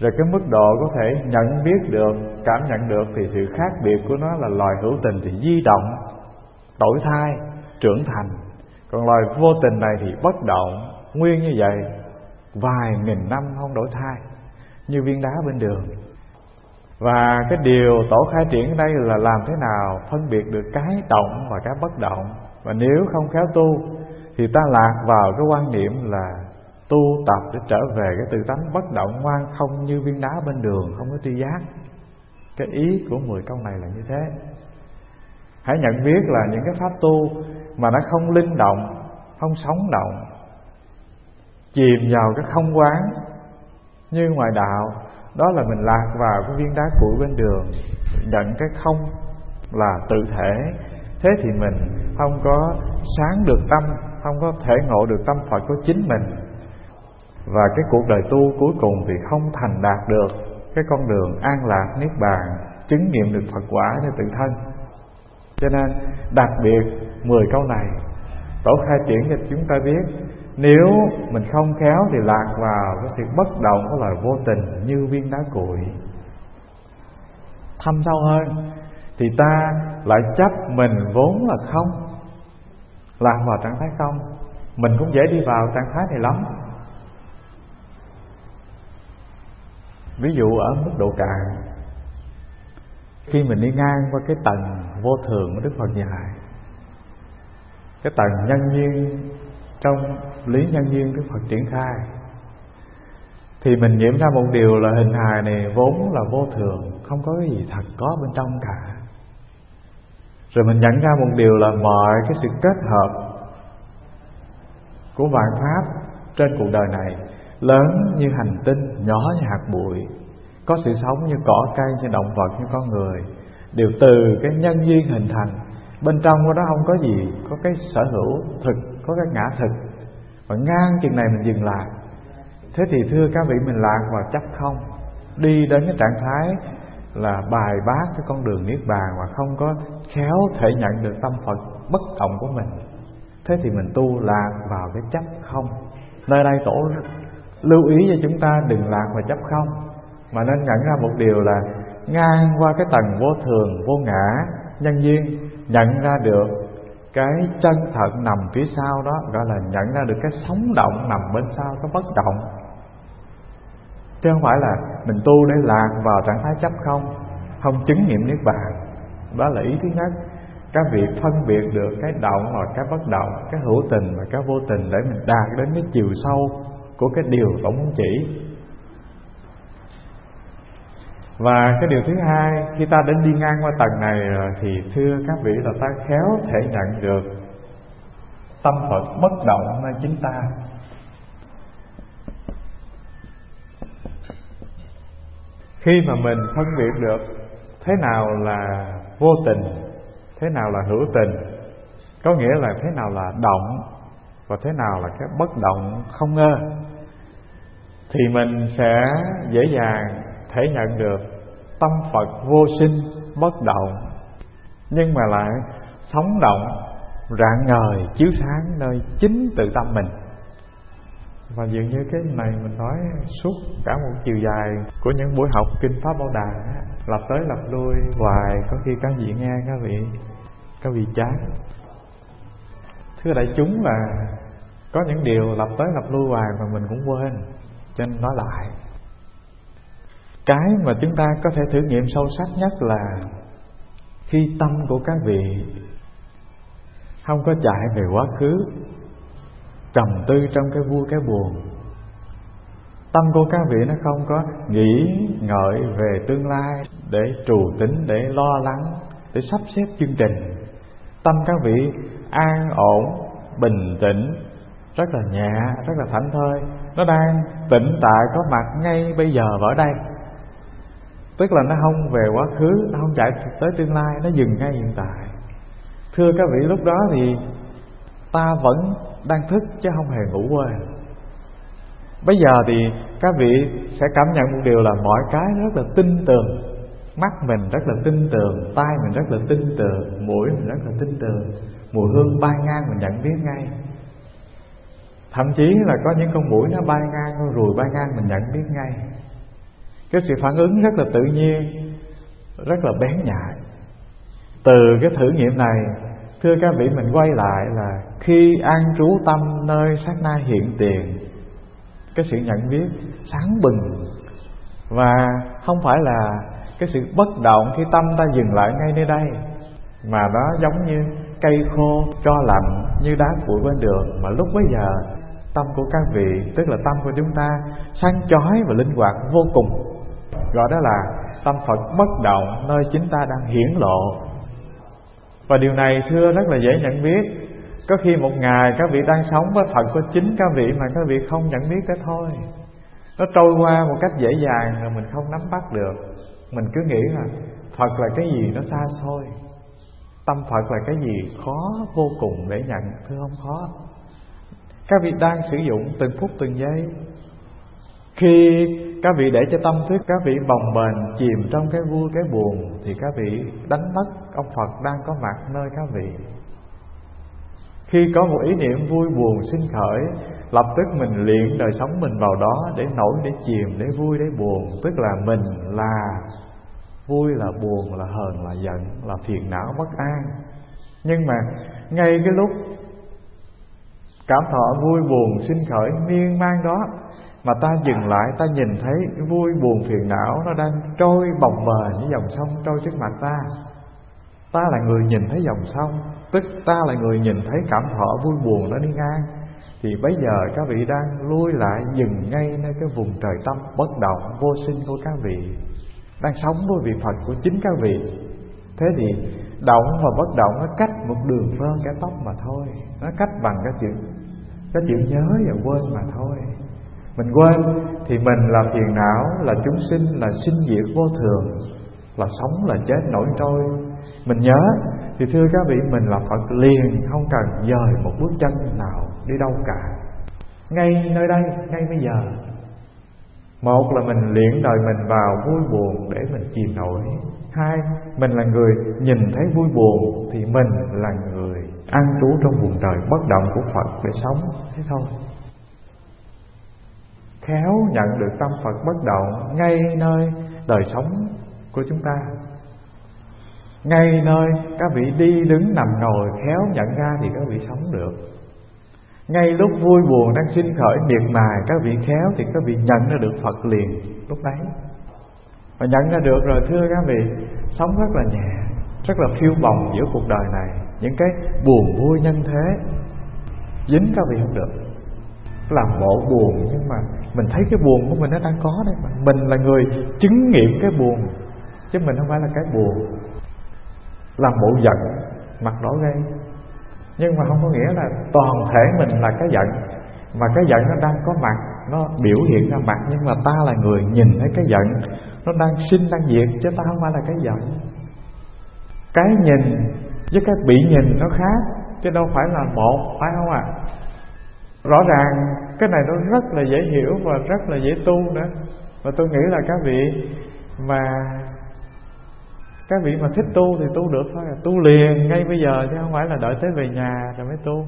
Rồi cái mức độ có thể nhận biết được, cảm nhận được thì sự khác biệt của nó là loài hữu tình thì di động, đổi thay, trưởng thành. Còn loài vô tình này thì bất động, nguyên như vậy, vài nghìn năm không đổi thay, như viên đá bên đường. Và cái điều tổ khai triển ở đây là làm thế nào phân biệt được cái động và cái bất động. Và nếu không khéo tu thì ta lạc vào cái quan niệm là tu tập để trở về cái tự tánh bất động ngoan không như viên đá bên đường, không có tri giác. Cái ý của mười câu này là như thế. Hãy nhận biết là những cái pháp tu mà nó không linh động, không sống động, chìm vào cái không quán như ngoài đạo, đó là mình lạc vào cái viên đá cuội bên đường, nhận cái không là tự thể. Thế thì mình không có sáng được tâm, không có thể ngộ được tâm Phật của chính mình. Và cái cuộc đời tu cuối cùng thì không thành đạt được cái con đường an lạc niết bàn, chứng nghiệm được Phật quả cho tự thân. Cho nên đặc biệt mười câu này tổ khai triển cho chúng ta biết, nếu mình không khéo thì lạc vào cái sự bất động của loài vô tình như viên đá cuội. Thâm sâu hơn thì ta lại chấp mình vốn là không, lạc vào trạng thái không. Mình cũng dễ đi vào trạng thái này lắm. Ví dụ ở mức độ cạn, khi mình đi ngang qua cái tầng vô thường của Đức Phật dạy, cái tầng nhân duyên trong lý nhân duyên Đức Phật triển khai, thì mình nghiệm ra một điều là hình hài này vốn là vô thường, không có cái gì thật có bên trong cả. Rồi mình nhận ra một điều là mọi cái sự kết hợp của vạn pháp trên cuộc đời này, lớn như hành tinh, nhỏ như hạt bụi, có sự sống như cỏ cây, như động vật, như con người, đều từ cái nhân duyên hình thành. Bên trong của đó không có gì, có cái sở hữu thực, có cái ngã thực. Và ngang chừng này mình dừng lại. Thế thì thưa các vị, mình lạc vào chấp không, đi đến cái trạng thái là bài bác cái con đường niết bàn và không có khéo thể nhận được tâm Phật bất động của mình. Thế thì mình tu lạc vào cái chấp không. Nơi đây tổ lưu ý cho chúng ta đừng lạc vào chấp không, mà nên nhận ra một điều là ngang qua cái tầng vô thường, vô ngã, nhân duyên, nhận ra được cái chân thật nằm phía sau đó, gọi là nhận ra được cái sống động nằm bên sau cái bất động. Chứ không phải là mình tu để lạc vào trạng thái chấp không, không chứng nghiệm niết bàn. Đó là ý thứ nhất. Các vị phân biệt được cái động và cái bất động, cái hữu tình và cái vô tình, để mình đạt đến cái chiều sâu của cái điều tổng muốn chỉ. Và cái điều thứ hai, khi ta đến đi ngang qua tầng này rồi thì thưa các vị là ta khéo thể nhận được tâm Phật bất động nơi chính ta. Khi mà mình phân biệt được thế nào là vô tình, thế nào là hữu tình, có nghĩa là thế nào là động và thế nào là cái bất động không ngơ, thì mình sẽ dễ dàng thể nhận được tâm Phật vô sinh bất động, nhưng mà lại sống động, rạng ngời, chiếu sáng nơi chính tự tâm mình. Và dường như cái này mình nói suốt cả một chiều dài của những buổi học Kinh Pháp Bảo Đà, lặp tới lặp lui hoài, có khi các vị nghe các vị các vị chán. Thưa đại chúng, là có những điều lặp tới lặp lui hoài mà mình cũng quên, cho nên nói lại. Cái mà chúng ta có thể thử nghiệm sâu sắc nhất là khi tâm của các vị không có chạy về quá khứ, trầm tư trong cái vui cái buồn. Tâm của các vị nó không có nghĩ ngợi về tương lai để trù tính, để lo lắng, để sắp xếp chương trình. Tâm các vị an ổn, bình tĩnh, rất là nhẹ, rất là thảnh thơi. Nó đang tĩnh tại có mặt ngay bây giờ và ở đây. Tức là nó không về quá khứ, nó không chạy tới tương lai, nó dừng ngay hiện tại. Thưa các vị, lúc đó thì ta vẫn đang thức chứ không hề ngủ quên. Bây giờ thì các vị sẽ cảm nhận một điều là mọi cái rất là tin tưởng. Mắt mình rất là tin tưởng, tai mình rất là tin tưởng, mũi mình rất là tin tưởng, mùi hương bay ngang mình nhận biết ngay. Thậm chí là có những con muỗi nó bay ngang, con ruồi bay ngang mình nhận biết ngay. Cái sự phản ứng rất là tự nhiên, rất là bén nhạy. Từ cái thử nghiệm này, thưa các vị, mình quay lại là khi an trú tâm nơi sát na hiện tiền, cái sự nhận biết sáng bừng, và không phải là cái sự bất động khi tâm ta dừng lại ngay nơi đây, mà nó giống như cây khô cho lạnh, như đá cuội bên đường. Mà lúc bấy giờ tâm của các vị, tức là tâm của chúng ta, sáng chói và linh hoạt vô cùng. Gọi đó là tâm Phật bất động nơi chính ta đang hiển lộ. Và điều này thưa rất là dễ nhận biết. Có khi một ngày các vị đang sống với Phật của chính các vị mà các vị không nhận biết tới thôi. Nó trôi qua một cách dễ dàng rồi mình không nắm bắt được. Mình cứ nghĩ là Phật là cái gì nó xa xôi, tâm Phật là cái gì khó vô cùng để nhận. Thưa không khó. Các vị đang sử dụng từng phút từng giây. Khi các vị để cho tâm thức các vị bồng bềnh chìm trong cái vui cái buồn, thì các vị đánh mất ông Phật đang có mặt nơi các vị. Khi có một ý niệm vui buồn sinh khởi, lập tức mình luyện đời sống mình vào đó, để nổi, để chìm, để vui, để buồn. Tức là mình là vui, là buồn, là hờn, là giận, là phiền não, bất an. Nhưng mà ngay cái lúc cảm thọ vui buồn sinh khởi miên man đó, mà ta dừng lại, ta nhìn thấy vui buồn phiền não nó đang trôi bồng bềnh như dòng sông trôi trước mặt ta. Ta là người nhìn thấy dòng sông, tức ta là người nhìn thấy cảm thọ vui buồn nó đi ngang. Thì bây giờ các vị đang lui lại, dừng ngay nơi cái vùng trời tâm bất động vô sinh của các vị, đang sống với vị Phật của chính các vị. Thế thì động và bất động nó cách một đường phơn cái tóc mà thôi. Nó cách bằng cái chữ cái chữ nhớ và quên mà thôi. Mình quên thì mình là phiền não, là chúng sinh, là sinh diệt vô thường, là sống là chết nổi trôi. Mình nhớ thì thưa các vị, mình là Phật liền, không cần dời một bước chân nào đi đâu cả. Ngay nơi đây, ngay bây giờ. Một là mình luyện đời mình vào vui buồn để mình chìm nổi. Hai, mình là người nhìn thấy vui buồn thì mình là người an trú trong vùng trời bất động của Phật để sống. Thế thôi. Khéo nhận được tâm Phật bất động ngay nơi đời sống của chúng ta, ngay nơi các vị đi đứng nằm ngồi khéo nhận ra thì các vị sống được. Ngay lúc vui buồn đang sinh khởi miệt mài, các vị khéo thì các vị nhận ra được Phật liền lúc đấy. Và nhận ra được rồi thưa các vị, sống rất là nhẹ, rất là phiêu bồng giữa cuộc đời này. Những cái buồn vui nhân thế dính các vị không được. Làm bộ buồn nhưng mà mình thấy cái buồn của mình nó đang có đấy mà. Mình là người chứng nghiệm cái buồn, chứ mình không phải là cái buồn. Làm bộ giận, mặt đỏ gay, nhưng mà không có nghĩa là toàn thể mình là cái giận. Mà cái giận nó đang có mặt, nó biểu hiện ra mặt, nhưng mà ta là người nhìn thấy cái giận nó đang sinh, đang diệt, chứ ta không phải là cái giận. Cái nhìn với cái bị nhìn nó khác, chứ đâu phải là một, phải không ạ? À? Rõ ràng cái này nó rất là dễ hiểu và rất là dễ tu nữa. Và tôi nghĩ là các vị mà Các vị mà thích tu thì tu được thôi, tu liền ngay bây giờ, chứ không phải là đợi tới về nhà rồi mới tu.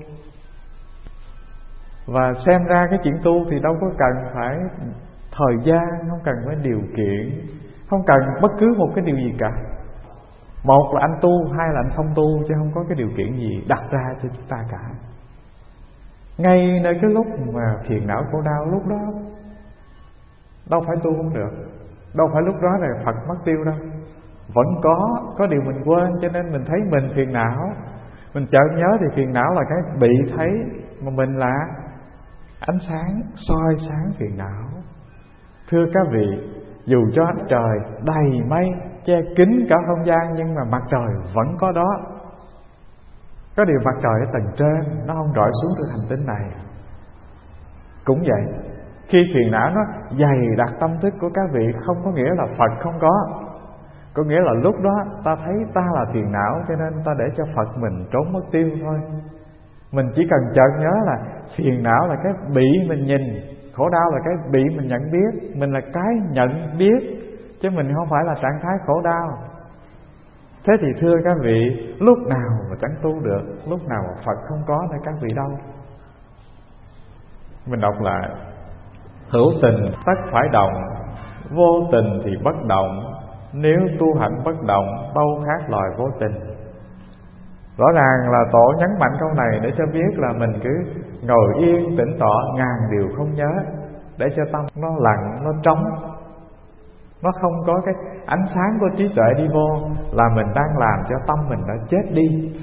Và xem ra cái chuyện tu thì đâu có cần phải thời gian, không cần phải điều kiện, không cần bất cứ một cái điều gì cả. Một là anh tu, hai là anh không tu, chứ không có cái điều kiện gì đặt ra cho chúng ta cả. Ngay nơi cái lúc mà phiền não khổ đau, lúc đó đâu phải tu không được, đâu phải lúc đó là Phật mất tiêu đâu. Vẫn có, có điều mình quên, cho nên mình thấy mình phiền não. Mình chợt nhớ thì phiền não là cái bị thấy, mà mình là ánh sáng soi sáng phiền não. Thưa các vị, dù cho ánh trời đầy mây che kín cả không gian, nhưng mà mặt trời vẫn có đó. Có điều mặt trời ở tầng trên, nó không rọi xuống từ hành tinh này. Cũng vậy, khi phiền não nó dày đặc tâm thức của các vị, không có nghĩa là Phật không có. Có nghĩa là lúc đó ta thấy ta là phiền não, cho nên ta để cho Phật mình trốn mất tiêu thôi. Mình chỉ cần chợt nhớ là phiền não là cái bị mình nhìn, khổ đau là cái bị mình nhận biết. Mình là cái nhận biết, chứ mình không phải là trạng thái khổ đau. Thế thì thưa các vị, lúc nào mà chẳng tu được, lúc nào mà Phật không có nơi các vị đâu. Mình đọc lại: hữu tình tất phải động, Vô tình thì bất động, nếu tu hành bất động, đâu khác loài vô tình. Rõ ràng là Tổ nhấn mạnh câu này để cho biết là mình cứ ngồi yên tĩnh tọa, ngàn điều không nhớ, để cho tâm nó lặng, nó trống, nó không có cái ánh sáng của trí tuệ đi vô, là mình đang làm cho tâm mình đã chết đi.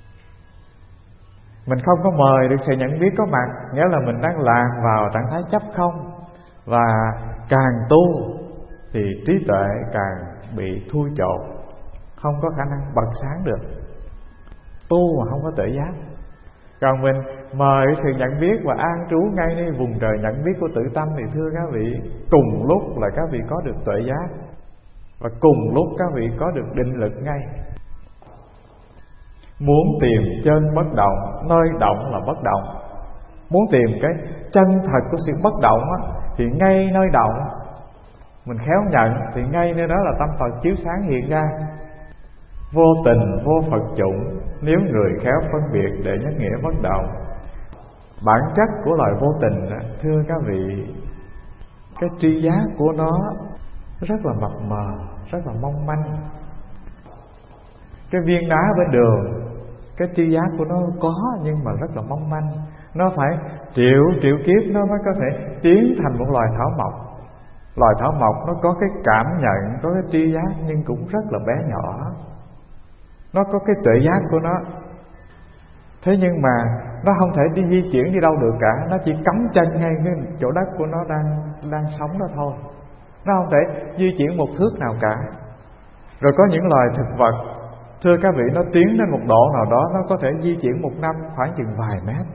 Mình không có mời được sự nhận biết có mặt, nghĩa là mình đang lạc vào trạng thái chấp không. Và càng tu thì trí tuệ càng bị thui chột, không có khả năng bật sáng được. Tu mà không có tuệ giác. Còn mình mời sự nhận biết và an trú ngayในvùng trời nhận biết của tự tâm thì thưa các vị, cùng lúc là các vị có được tuệ giác, và cùng lúc các vị có được định lực ngay. Muốn tìm chân bất động, nơi động là bất động. Muốn tìm cái chân thật của sự bất động á, thì ngay nơi động mình khéo nhận, thì ngay nơi đó là tâm Phật chiếu sáng hiện ra. Vô tình vô Phật chủng, nếu người khéo phân biệt để nhất nghĩa bất động. Bản chất của loài vô tình, thưa các vị, cái tri giác của nó rất là mập mờ, rất là mong manh. Cái viên đá bên đường, cái tri giác của nó có nhưng mà rất là mong manh. Nó phải triệu triệu kiếp nó mới có thể tiến thành một loài thảo mộc. Loài thảo mộc nó có cái cảm nhận, có cái tri giác nhưng cũng rất là bé nhỏ. Nó có cái tuệ giác của nó, thế nhưng mà nó không thể đi di chuyển đi đâu được cả. Nó chỉ cắm chân ngay cái chỗ đất của nó đang đang sống đó thôi. Nó không thể di chuyển một thước nào cả. Rồi có những loài thực vật, thưa các vị, nó tiến đến một độ nào đó, nó có thể di chuyển một năm khoảng chừng vài mét,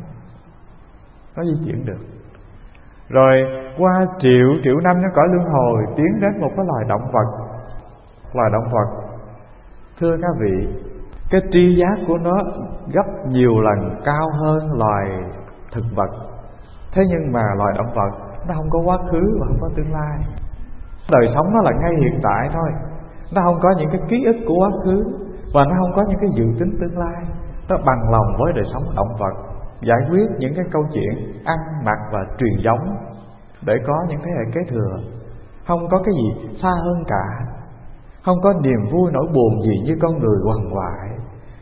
nó di chuyển được. Rồi qua triệu triệu năm nó cõi luân hồi, tiến đến một cái loài động vật. Loài động vật, thưa các vị, cái tri giác của nó gấp nhiều lần cao hơn loài thực vật. Thế nhưng mà loài động vật nó không có quá khứ và không có tương lai. Đời sống nó là ngay hiện tại thôi. Nó không có những cái ký ức của quá khứ, và nó không có những cái dự tính tương lai. Nó bằng lòng với đời sống động vật, giải quyết những cái câu chuyện ăn mặc và truyền giống để có những thế hệ kế thừa. Không có cái gì xa hơn cả, không có niềm vui nỗi buồn gì như con người quằn quại.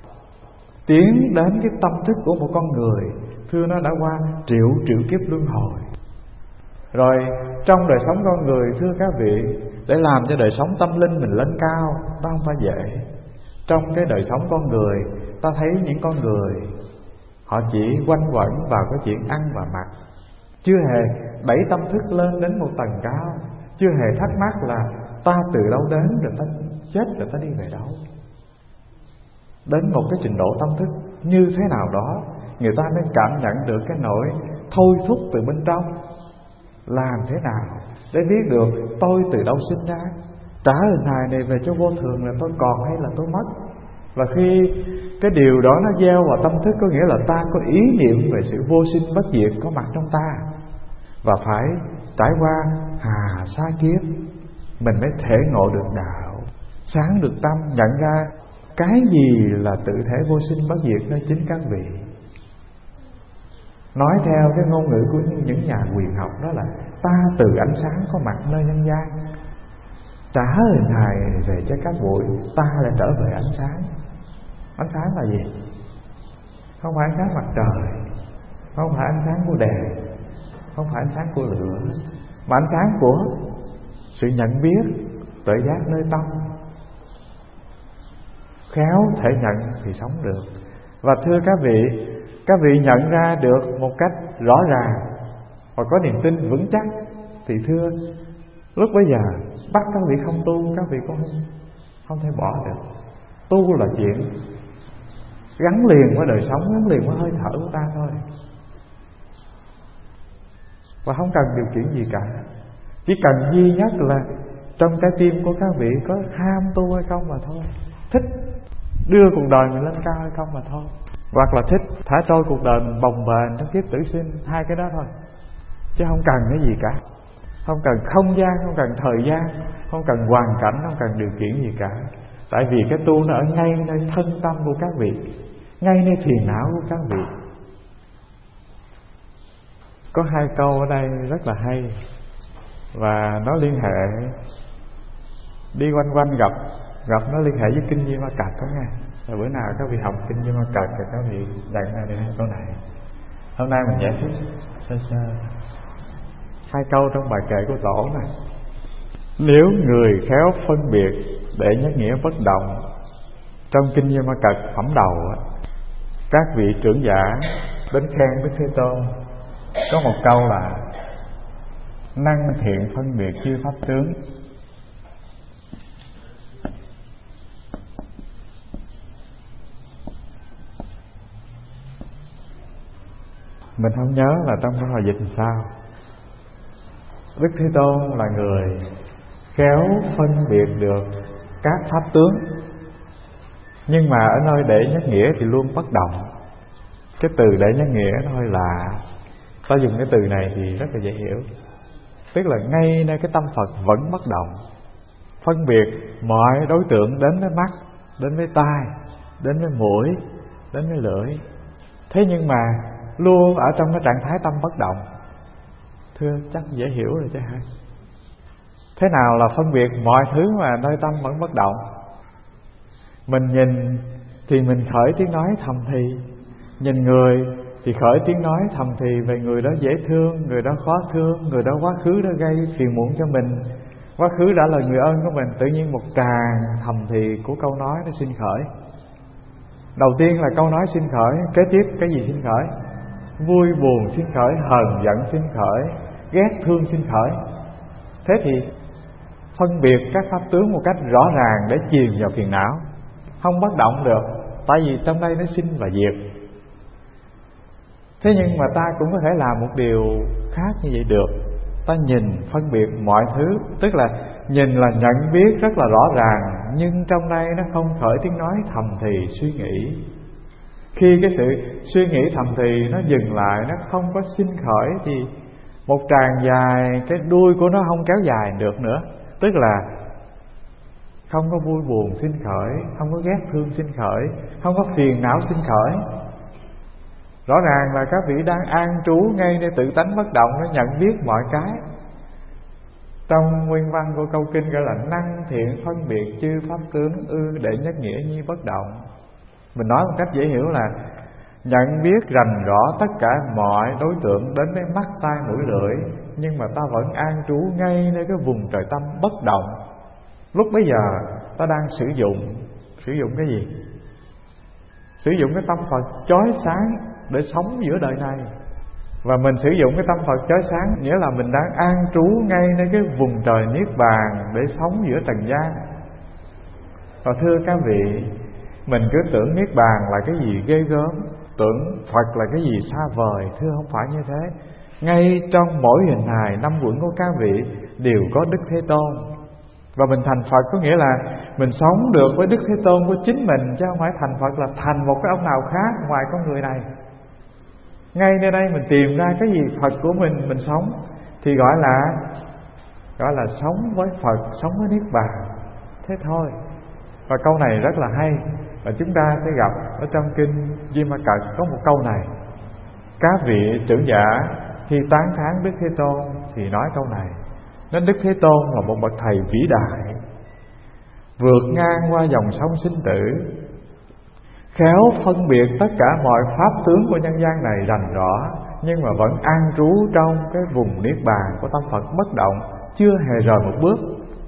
Tiến đến cái tâm thức của một con người, thưa nó đã qua triệu triệu kiếp luân hồi. Rồi trong đời sống con người, thưa các vị, để làm cho đời sống tâm linh mình lên cao, nó không phải dễ. Trong cái đời sống con người, ta thấy những con người họ chỉ quanh quẩn vào cái chuyện ăn và mặc, chưa hề đẩy tâm thức lên đến một tầng cao, chưa hề thắc mắc là ta từ đâu đến, rồi ta chết, rồi ta đi về đâu. Đến một cái trình độ tâm thức như thế nào đó, người ta mới cảm nhận được cái nỗi thôi thúc từ bên trong. Làm thế nào để biết được tôi từ đâu sinh ra, trả hình hài này về cho vô thường là tôi còn hay là tôi mất. Và khi cái điều đó nó gieo vào tâm thức, có nghĩa là ta có ý niệm về sự vô sinh bất diệt có mặt trong ta, và phải trải qua hà sa kiếp mình mới thể ngộ được đạo, sáng được tâm, nhận ra cái gì là tự thể vô sinh bất diệt nơi chính các vị. Nói theo cái ngôn ngữ của những nhà quyền học, đó là ta từ ánh sáng có mặt nơi nhân gian, trả hình hài về cho các bụi, ta lại trở về ánh sáng. Ánh sáng là gì? Không phải ánh sáng mặt trời, không phải ánh sáng của đèn, không phải ánh sáng của lửa, mà ánh sáng của sự nhận biết, tuệ giác nơi tâm. Khéo thể nhận thì sống được. Và thưa các vị, các vị nhận ra được một cách rõ ràng và có niềm tin vững chắc, thì thưa, lúc bây giờ bắt các vị không tu, các vị cũng không, không thể bỏ được. Tu là chuyện gắn liền với đời sống, gắn liền với hơi thở của ta thôi, và không cần điều kiện gì cả. Chỉ cần duy nhất là trong trái tim của các vị có ham tu hay không mà thôi, thích đưa cuộc đời mình lên cao hay không mà thôi, hoặc là thích thả trôi cuộc đời mình bồng bềnh trong kiếp tử sinh. Hai cái đó thôi, chứ không cần cái gì cả. Không cần không gian, không cần thời gian, không cần hoàn cảnh, không cần điều kiện gì cả. Tại vì cái tu nó ở ngay nơi thân tâm của các vị, ngay nơi thiền não của các vị. Có hai câu ở đây rất là hay. và nó liên hệ đi quanh quanh gặp gặp nó liên hệ với kinh Di Ma Cật đó nghe. Rồi bữa nào các vị học kinh Di Ma Cật thì các vị dạy ra được câu này. Hôm nay mình giải thích sơ sơ hai câu trong bài kệ của Tổ này. Nếu người khéo phân biệt để nhất nghĩa bất động, trong kinh Di Ma Cật phẩm đầu á, các vị trưởng giả đến khen Đức Thế Tôn có một câu là năng thiện phân biệt chư pháp tướng. Mình không nhớ là trong cái hồi dịch làm sao. Đức Thế Tôn là người khéo phân biệt được các pháp tướng, nhưng mà ở nơi để nhất nghĩa thì luôn bất động. Cái từ để nhất nghĩa nó hơi lạ, ta dùng cái từ này thì rất là dễ hiểu. Tức là ngay nơi cái tâm Phật vẫn bất động, phân biệt mọi đối tượng đến với mắt, đến với tai, đến với mũi, đến với lưỡi. Thế nhưng mà luôn ở trong cái trạng thái tâm bất động. Thưa chắc dễ hiểu rồi chứ hả? Thế nào là phân biệt mọi thứ mà nơi tâm vẫn bất động? Mình nhìn thì mình khởi tiếng nói thầm thì, nhìn người thì khởi tiếng nói thầm thì về người đó dễ thương, người đó khó thương, người đó quá khứ đã gây phiền muộn cho mình, quá khứ đã là người ơn của mình. Tự nhiên một tràng thầm thì của câu nói nó sinh khởi. Đầu tiên là câu nói sinh khởi, kế tiếp cái gì sinh khởi? Vui buồn sinh khởi, hờn giận sinh khởi, ghét thương sinh khởi. Thế thì phân biệt các pháp tướng một cách rõ ràng để chìm vào phiền não, không bất động được, tại vì trong đây nó sinh và diệt. Thế nhưng mà ta cũng có thể làm một điều khác như vậy được. Ta nhìn phân biệt mọi thứ, tức là nhìn là nhận biết rất là rõ ràng, nhưng trong đây nó không khởi tiếng nói thầm thì suy nghĩ. Khi cái sự suy nghĩ thầm thì nó dừng lại, nó không có sinh khởi, thì một tràng dài cái đuôi của nó không kéo dài được nữa. Tức là không có vui buồn sinh khởi, không có ghét thương sinh khởi, không có phiền não sinh khởi. Rõ ràng là các vị đang an trú ngay nơi tự tánh bất động, nó nhận biết mọi cái. Trong nguyên văn của câu kinh gọi là năng thiện phân biệt chư pháp tướng ư để nhất nghĩa nhi bất động. Mình nói một cách dễ hiểu là nhận biết rành rõ tất cả mọi đối tượng đến với mắt, tai, mũi, lưỡi, nhưng mà ta vẫn an trú ngay nơi cái vùng trời tâm bất động. Lúc bấy giờ ta đang sử dụng Sử dụng cái gì? Sử dụng cái tâm Phật chói sáng để sống giữa đời này. Và mình sử dụng cái tâm Phật chói sáng nghĩa là mình đang an trú ngay nơi cái vùng trời Niết Bàn để sống giữa trần gian. Và thưa các vị, mình cứ tưởng Niết Bàn là cái gì ghê gớm, tưởng Phật là cái gì xa vời. Thưa không phải như thế. Ngay trong mỗi hình hài năm uẩn của các vị đều có Đức Thế Tôn. Và mình thành Phật có nghĩa là mình sống được với Đức Thế Tôn của chính mình, chứ không phải thành Phật là thành một cái ông nào khác ngoài con người này. Ngay nơi đây mình tìm ra cái gì Phật của mình, mình sống thì gọi là gọi là sống với Phật, sống với Niết Bàn. Thế thôi. Và câu này rất là hay, và chúng ta sẽ gặp ở trong kinh Di Ma Cật có một câu này. Các vị trưởng giả khi tán thán Đức Thế Tôn thì nói câu này: nên Đức Thế Tôn là một bậc thầy vĩ đại, vượt ngang qua dòng sông sinh tử, khéo phân biệt tất cả mọi pháp tướng của nhân gian này rành rõ, nhưng mà vẫn an trú trong cái vùng Niết Bàn của tâm Phật bất động, chưa hề rời một bước.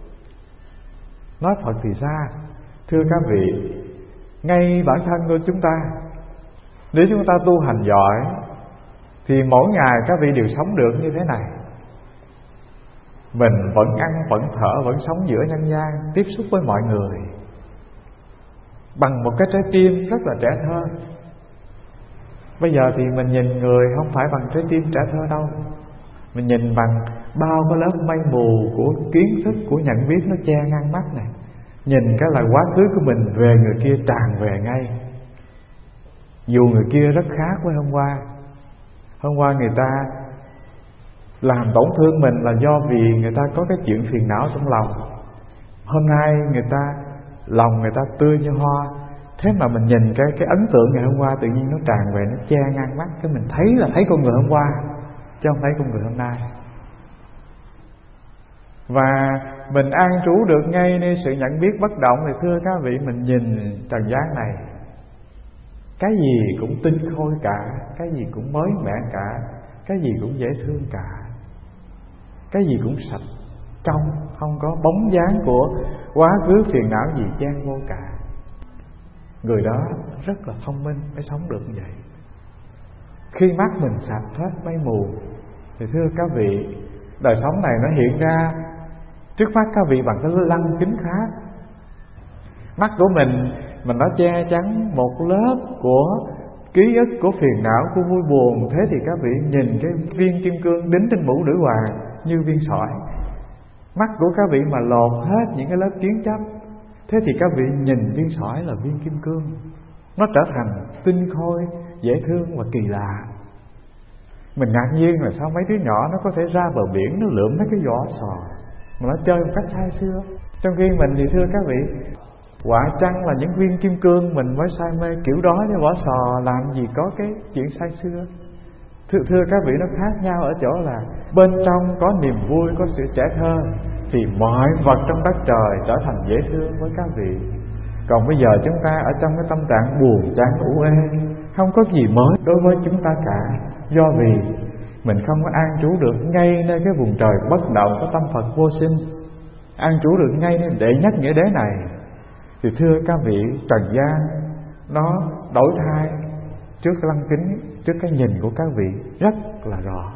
Nói Phật thì xa. Thưa các vị, ngay bản thân của chúng ta, nếu chúng ta tu hành giỏi thì mỗi ngày các vị đều sống được như thế này. Mình vẫn ăn, vẫn thở, vẫn sống giữa nhân gian, tiếp xúc với mọi người bằng một cái trái tim rất là trẻ thơ. Bây giờ thì mình nhìn người không phải bằng trái tim trẻ thơ đâu. Mình nhìn bằng bao cái lớp mây mù của kiến thức, của nhận biết nó che ngang mắt này. Nhìn cái là quá khứ của mình về người kia tràn về ngay. Dù người kia rất khác với hôm qua. Hôm qua người ta làm tổn thương mình là do vì người ta có cái chuyện phiền não trong lòng. Hôm nay người ta lòng người ta tươi như hoa. Thế mà mình nhìn cái cái ấn tượng ngày hôm qua tự nhiên nó tràn về, nó che ngang mắt. Cái mình thấy là thấy con người hôm qua, chứ không thấy con người hôm nay. Và mình an trú được ngay nơi sự nhận biết bất động. Thì thưa các vị, mình nhìn trần gian này, cái gì cũng tinh khôi cả, cái gì cũng mới mẻ cả, cái gì cũng dễ thương cả, cái gì cũng sạch trong, không có bóng dáng của quá khứ phiền não gì chen vô cả. Người đó rất là thông minh mới sống được như vậy. Khi mắt mình sạch hết mây mù thì thưa các vị, đời sống này nó hiện ra trước mắt các vị bằng cái lăng kính khác. Mắt của mình mình nó che chắn một lớp của ký ức, của phiền não, của vui buồn. Thế thì các vị nhìn cái viên kim cương đính trên mũ nữ hoàng như viên sỏi. Mắt của các vị mà lột hết những cái lớp kiến chấp, thế thì các vị nhìn viên sỏi là viên kim cương, nó trở thành tinh khôi, dễ thương và kỳ lạ. Mình ngạc nhiên là sao mấy đứa nhỏ nó có thể ra bờ biển, nó lượm mấy cái vỏ sò mà nó chơi một cách say sưa. Trong khi mình thì thưa các vị, quả chăng là những viên kim cương mình mới say mê kiểu đó, chứ vỏ sò làm gì có cái chuyện say sưa. Thưa, thưa các vị, nó khác nhau ở chỗ là bên trong có niềm vui, có sự trẻ thơ, thì mọi vật trong đất trời trở thành dễ thương với các vị. Còn bây giờ chúng ta ở trong cái tâm trạng buồn chán u ê, không có gì mới đối với chúng ta cả. Do vì mình không có an trú được ngay nơi cái vùng trời bất động của tâm Phật vô sinh, an trú được ngay nơi đệ nhất nghĩa đế này. Thì thưa các vị, trần gian nó đổi thay trước cái lăng kính, trước cái nhìn của các vị rất là rõ.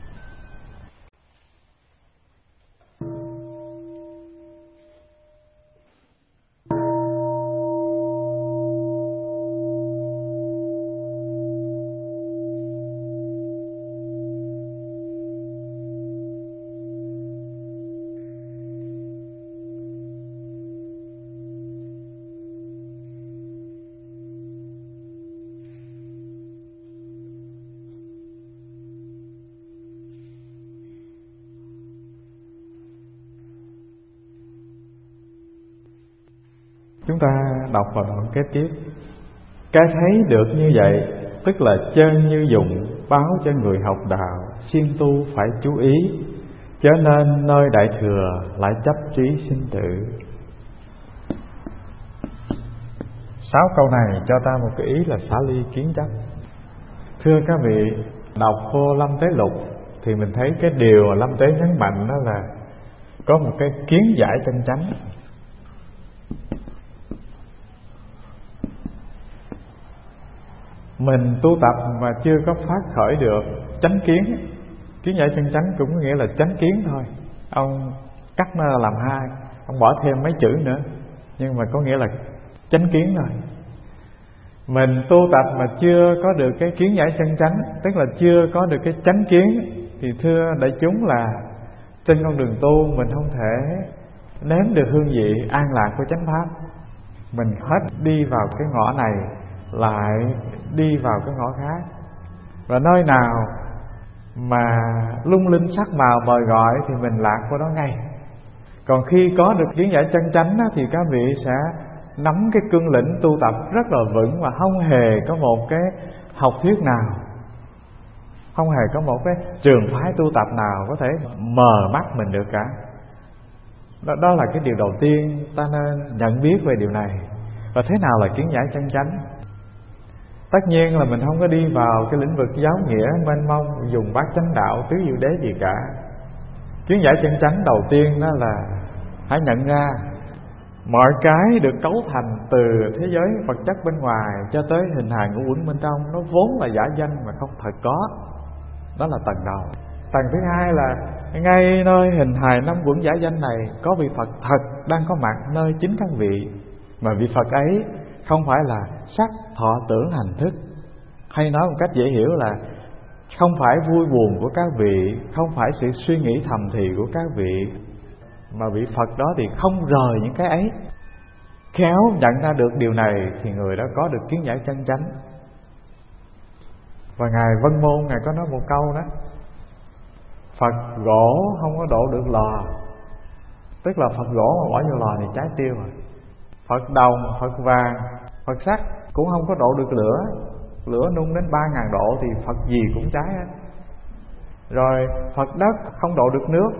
Chúng ta đọc vào đoạn kế tiếp. Cái thấy được như vậy, tức là chân như dụng, báo cho người học đạo siêng tu phải chú ý, chớ nên nơi đại thừa lại chấp trí sinh tử. Sáu câu này cho ta một cái ý là xả ly kiến chấp. Thưa các vị, đọc vô Lâm Tế Lục thì mình thấy cái điều mà Lâm Tế nhấn mạnh đó là có một cái kiến giải chân chánh. Mình tu tập mà chưa có phát khởi được chánh kiến. Kiến giải chân chánh cũng có nghĩa là chánh kiến thôi. Ông cắt nó làm hai, ông bỏ thêm mấy chữ nữa, nhưng mà có nghĩa là chánh kiến rồi. Mình tu tập mà chưa có được cái kiến giải chân chánh, tức là chưa có được cái chánh kiến, thì thưa đại chúng là trên con đường tu mình không thể nếm được hương vị an lạc của chánh pháp. Mình hết đi vào cái ngõ này lại đi vào cái ngõ khác, và nơi nào mà lung linh sắc màu mời gọi thì mình lạc vào đó ngay. Còn khi có được kiến giải chân chánh thì các vị sẽ nắm cái cương lĩnh tu tập rất là vững, và không hề có một cái học thuyết nào, không hề có một cái trường phái tu tập nào có thể mờ mắt mình được cả. Đó, đó là cái điều đầu tiên ta nên nhận biết về điều này. Và thế nào là kiến giải chân chánh? Tất nhiên là mình không có đi vào cái lĩnh vực giáo nghĩa mênh mông dùng bát chánh đạo tứ diệu đế gì cả. Kiến giải chân chánh đầu tiên đó là hãy nhận ra mọi cái được cấu thành từ thế giới vật chất bên ngoài cho tới hình hài ngũ uẩn bên trong, nó vốn là giả danh mà không thật có. Đó là tầng đầu. Tầng thứ hai là ngay nơi hình hài năm uẩn giả danh này có vị Phật thật đang có mặt nơi chính các vị, mà vị Phật ấy không phải là sắc thọ tưởng hành thức, hay nói một cách dễ hiểu là không phải vui buồn của các vị, không phải sự suy nghĩ thầm thì của các vị, mà vị Phật đó thì không rời những cái ấy. Khéo nhận ra được điều này thì người đó có được kiến giải chân chánh. Và Ngài Vân Môn, Ngài có nói một câu đó: Phật gỗ không có độ được lò. Tức là Phật gỗ mà bỏ vô lò thì cháy tiêu rồi. Phật đồng, Phật vàng, Phật sắt cũng không có độ được lửa. Lửa nung đến ba ngàn độ thì Phật gì cũng cháy hết. Rồi Phật đất không độ được nước.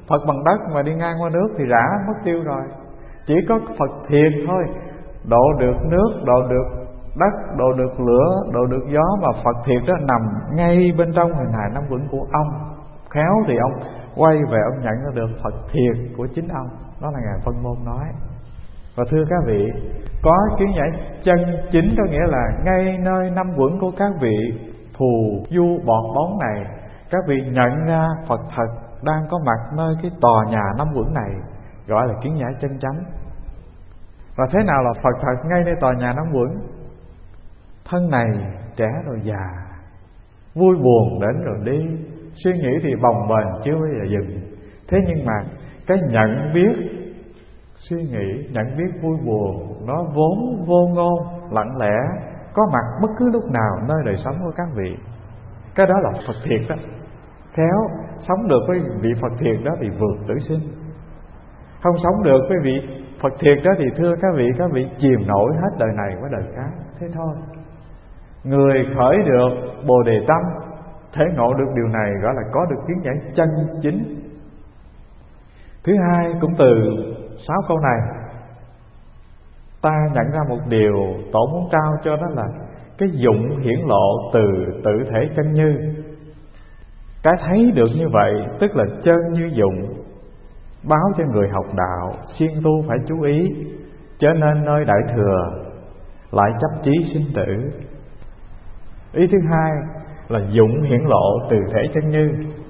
Phật bằng đất mà đi ngang qua nước thì rã mất tiêu rồi. Chỉ có Phật thiền thôi, độ được nước, độ được đất, độ được lửa, độ được gió. Mà Phật thiệt đó nằm ngay bên trong hình hài năm quẩn của ông. Khéo thì ông quay về ông nhận ra được Phật thiệt của chính ông. Đó là Ngài Phân Môn nói. Và thưa các vị, có kiến giải chân chính có nghĩa là ngay nơi năm quẩn của các vị phù du bọt bóng này, các vị nhận ra Phật thật đang có mặt nơi cái tòa nhà năm quẩn này, gọi là kiến giải chân chánh. Và thế nào là Phật thật ngay nơi tòa nhà năm quẩn? Thân này trẻ rồi già, vui buồn đến rồi đi, suy nghĩ thì bồng bềnh chưa bao giờ dừng. Thế nhưng mà cái nhận biết suy nghĩ, nhận biết vui buồn, nó vốn vô ngôn, lặng lẽ, có mặt bất cứ lúc nào nơi đời sống của các vị. Cái đó là Phật thiệt đó. Khéo sống được với vị Phật thiệt đó thì vượt tử sinh. Không sống được với vị Phật thiệt đó thì thưa các vị, các vị chìm nổi hết đời này với đời khác. Thế thôi. Người khởi được Bồ Đề tâm, thể ngộ được điều này gọi là có được kiến giải chân chính. Thứ hai, cũng từ sáu câu này ta nhận ra một điều Tổ muốn trao cho đó là cái dụng hiển lộ từ tự thể chân như. Cái thấy được như vậy tức là chân như dụng, báo cho người học đạo siêng tu phải chú ý, cho nên nơi Đại Thừa lại chấp chí sinh tử. Ý thứ hai là dụng hiển lộ từ thể chân như.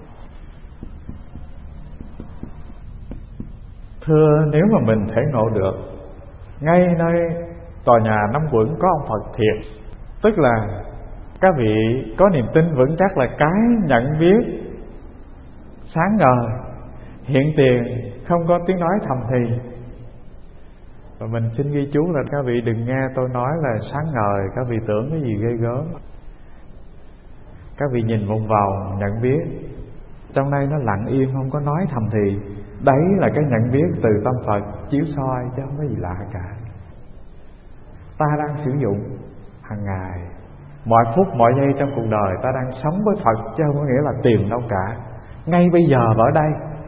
Thưa, nếu mà mình thể ngộ được ngay nơi tòa nhà năm quẩn có ông Phật thiệt, tức là các vị có niềm tin vững chắc là cái nhận biết sáng ngời hiện tiền, không có tiếng nói thầm thì. Và mình xin ghi chú là các vị đừng nghe tôi nói là sáng ngời các vị tưởng cái gì ghê gớm. Các vị nhìn vòng vòng nhận biết trong đây nó lặng yên, không có nói thầm thì. Đấy là cái nhận biết từ tâm Phật chiếu soi, chứ không có gì lạ cả. Ta đang sử dụng hàng ngày, mọi phút mọi giây trong cuộc đời ta đang sống với Phật, chứ không có nghĩa là tìm đâu cả. Ngay bây giờ ở đây,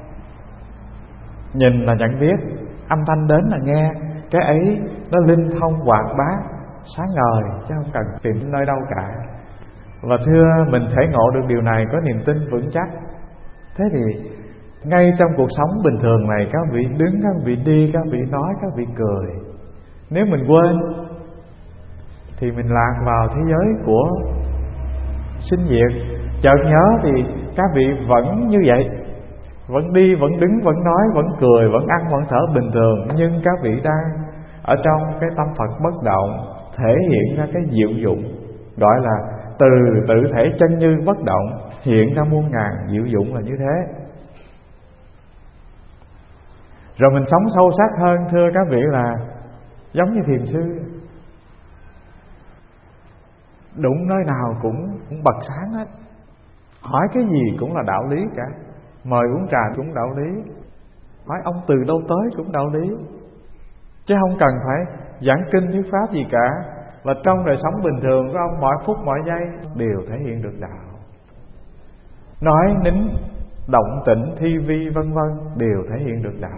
nhìn là nhận biết, âm thanh đến là nghe, cái ấy nó linh thông hoạt bát sáng ngời, chứ không cần tìm nơi đâu cả. Và thưa, mình thể ngộ được điều này, có niềm tin vững chắc. Thế thì ngay trong cuộc sống bình thường này, các vị đứng, các vị đi, các vị nói, các vị cười. Nếu mình quên thì mình lạc vào thế giới của sinh diệt. Chợt nhớ thì các vị vẫn như vậy, vẫn đi, vẫn đứng, vẫn nói, vẫn cười, vẫn ăn, vẫn thở bình thường. Nhưng các vị đang ở trong cái tâm Phật bất động, thể hiện ra cái diệu dụng, gọi là từ tự thể chân như bất động hiện ra muôn ngàn diệu dụng là như thế. Rồi mình sống sâu sắc hơn, thưa các vị, là giống như thiền sư, đụng nơi nào cũng cũng bật sáng hết, hỏi cái gì cũng là đạo lý cả, mời uống trà cũng đạo lý, hỏi ông từ đâu tới cũng đạo lý, chứ không cần phải giảng kinh thuyết pháp gì cả. Và trong đời sống bình thường của ông, mọi phút mọi giây đều thể hiện được đạo. Nói nín, động tĩnh, thi vi vân vân đều thể hiện được đạo.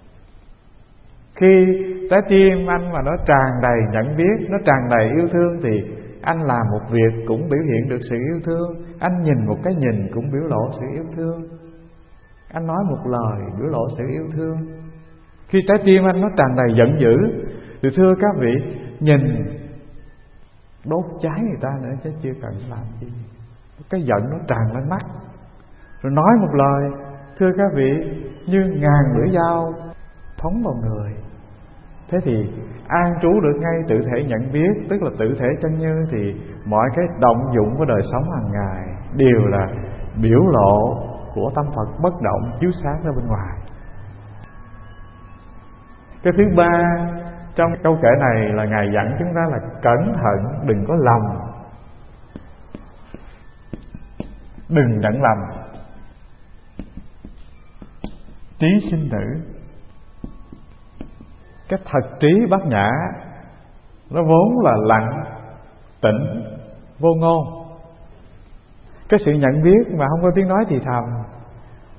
Khi trái tim anh mà nó tràn đầy nhận biết, nó tràn đầy yêu thương, thì anh làm một việc cũng biểu hiện được sự yêu thương. Anh nhìn một cái nhìn cũng biểu lộ sự yêu thương. Anh nói một lời biểu lộ sự yêu thương. Khi trái tim anh nó tràn đầy giận dữ thì thưa các vị, nhìn đốt cháy người ta nữa chứ chưa cần làm gì. Cái giận nó tràn lên mắt, rồi nói một lời, thưa các vị, như ngàn lưỡi dao phóng vào người. Thế thì an trú được ngay tự thể nhận biết, tức là tự thể chân như, thì mọi cái động dụng của đời sống hàng ngày đều là biểu lộ của tâm Phật bất động chiếu sáng ra bên ngoài. Cái thứ ba trong câu kể này là Ngài dặn chúng ta là cẩn thận, đừng có lầm, đừng nhận lầm trí sinh tử. Cái thật trí bát nhã nó vốn là lặng, tĩnh, vô ngôn. Cái sự nhận biết mà không có tiếng nói thì thầm,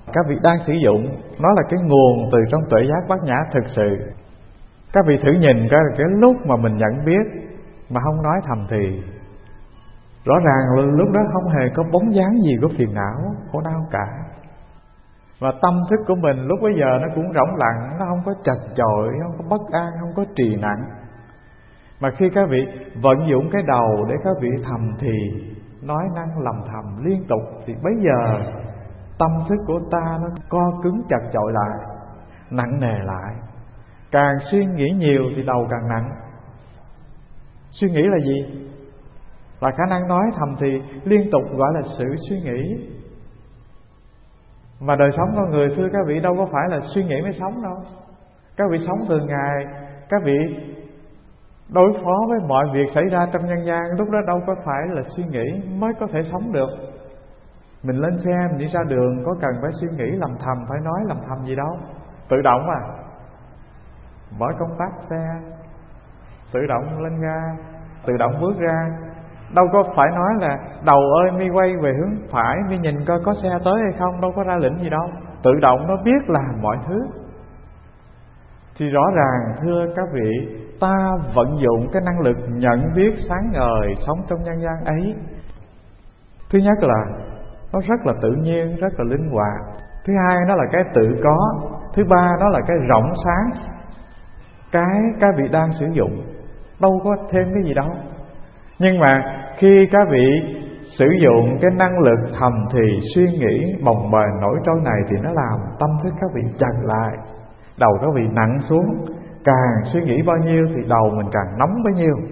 các vị đang sử dụng, nó là cái nguồn từ trong tuệ giác bát nhã thực sự. Các vị thử nhìn coi cái lúc mà mình nhận biết mà không nói thầm thì, rõ ràng lúc đó không hề có bóng dáng gì của phiền não, khổ đau cả. Và tâm thức của mình lúc bấy giờ nó cũng rỗng lặng, nó không có chật chội, không có bất an, không có trì nặng. Mà khi các vị vận dụng cái đầu để các vị thầm thì, nói năng lầm thầm liên tục, thì bấy giờ tâm thức của ta nó co cứng chật chội lại, nặng nề lại. Càng suy nghĩ nhiều thì đầu càng nặng. Suy nghĩ là gì? Là khả năng nói thầm thì liên tục, gọi là sự suy nghĩ. Mà đời sống con người, thưa các vị, đâu có phải là suy nghĩ mới sống đâu. Các vị sống thường ngày, các vị đối phó với mọi việc xảy ra trong nhân gian, lúc đó đâu có phải là suy nghĩ mới có thể sống được. Mình lên xe, mình đi ra đường, có cần phải suy nghĩ lầm thầm, phải nói lầm thầm gì đâu. Tự động à, mở công tắc xe, tự động lên ga, tự động bước ra. Đâu có phải nói là đầu ơi mi quay về hướng phải, mi nhìn coi có xe tới hay không, đâu có ra lệnh gì đâu. Tự động nó biết làm mọi thứ. Thì rõ ràng thưa các vị, ta vận dụng cái năng lực nhận biết sáng ngời sống trong nhân gian ấy. Thứ nhất là nó rất là tự nhiên, rất là linh hoạt. Thứ hai nó là cái tự có. Thứ ba đó là cái rộng sáng, cái các vị đang sử dụng, đâu có thêm cái gì đâu. Nhưng mà khi các vị sử dụng cái năng lực thầm thì suy nghĩ bồng bềnh nổi trôi này, thì nó làm tâm thức các vị chặt lại, đầu các vị nặng xuống. Càng suy nghĩ bao nhiêu thì đầu mình càng nóng bấy nhiêu.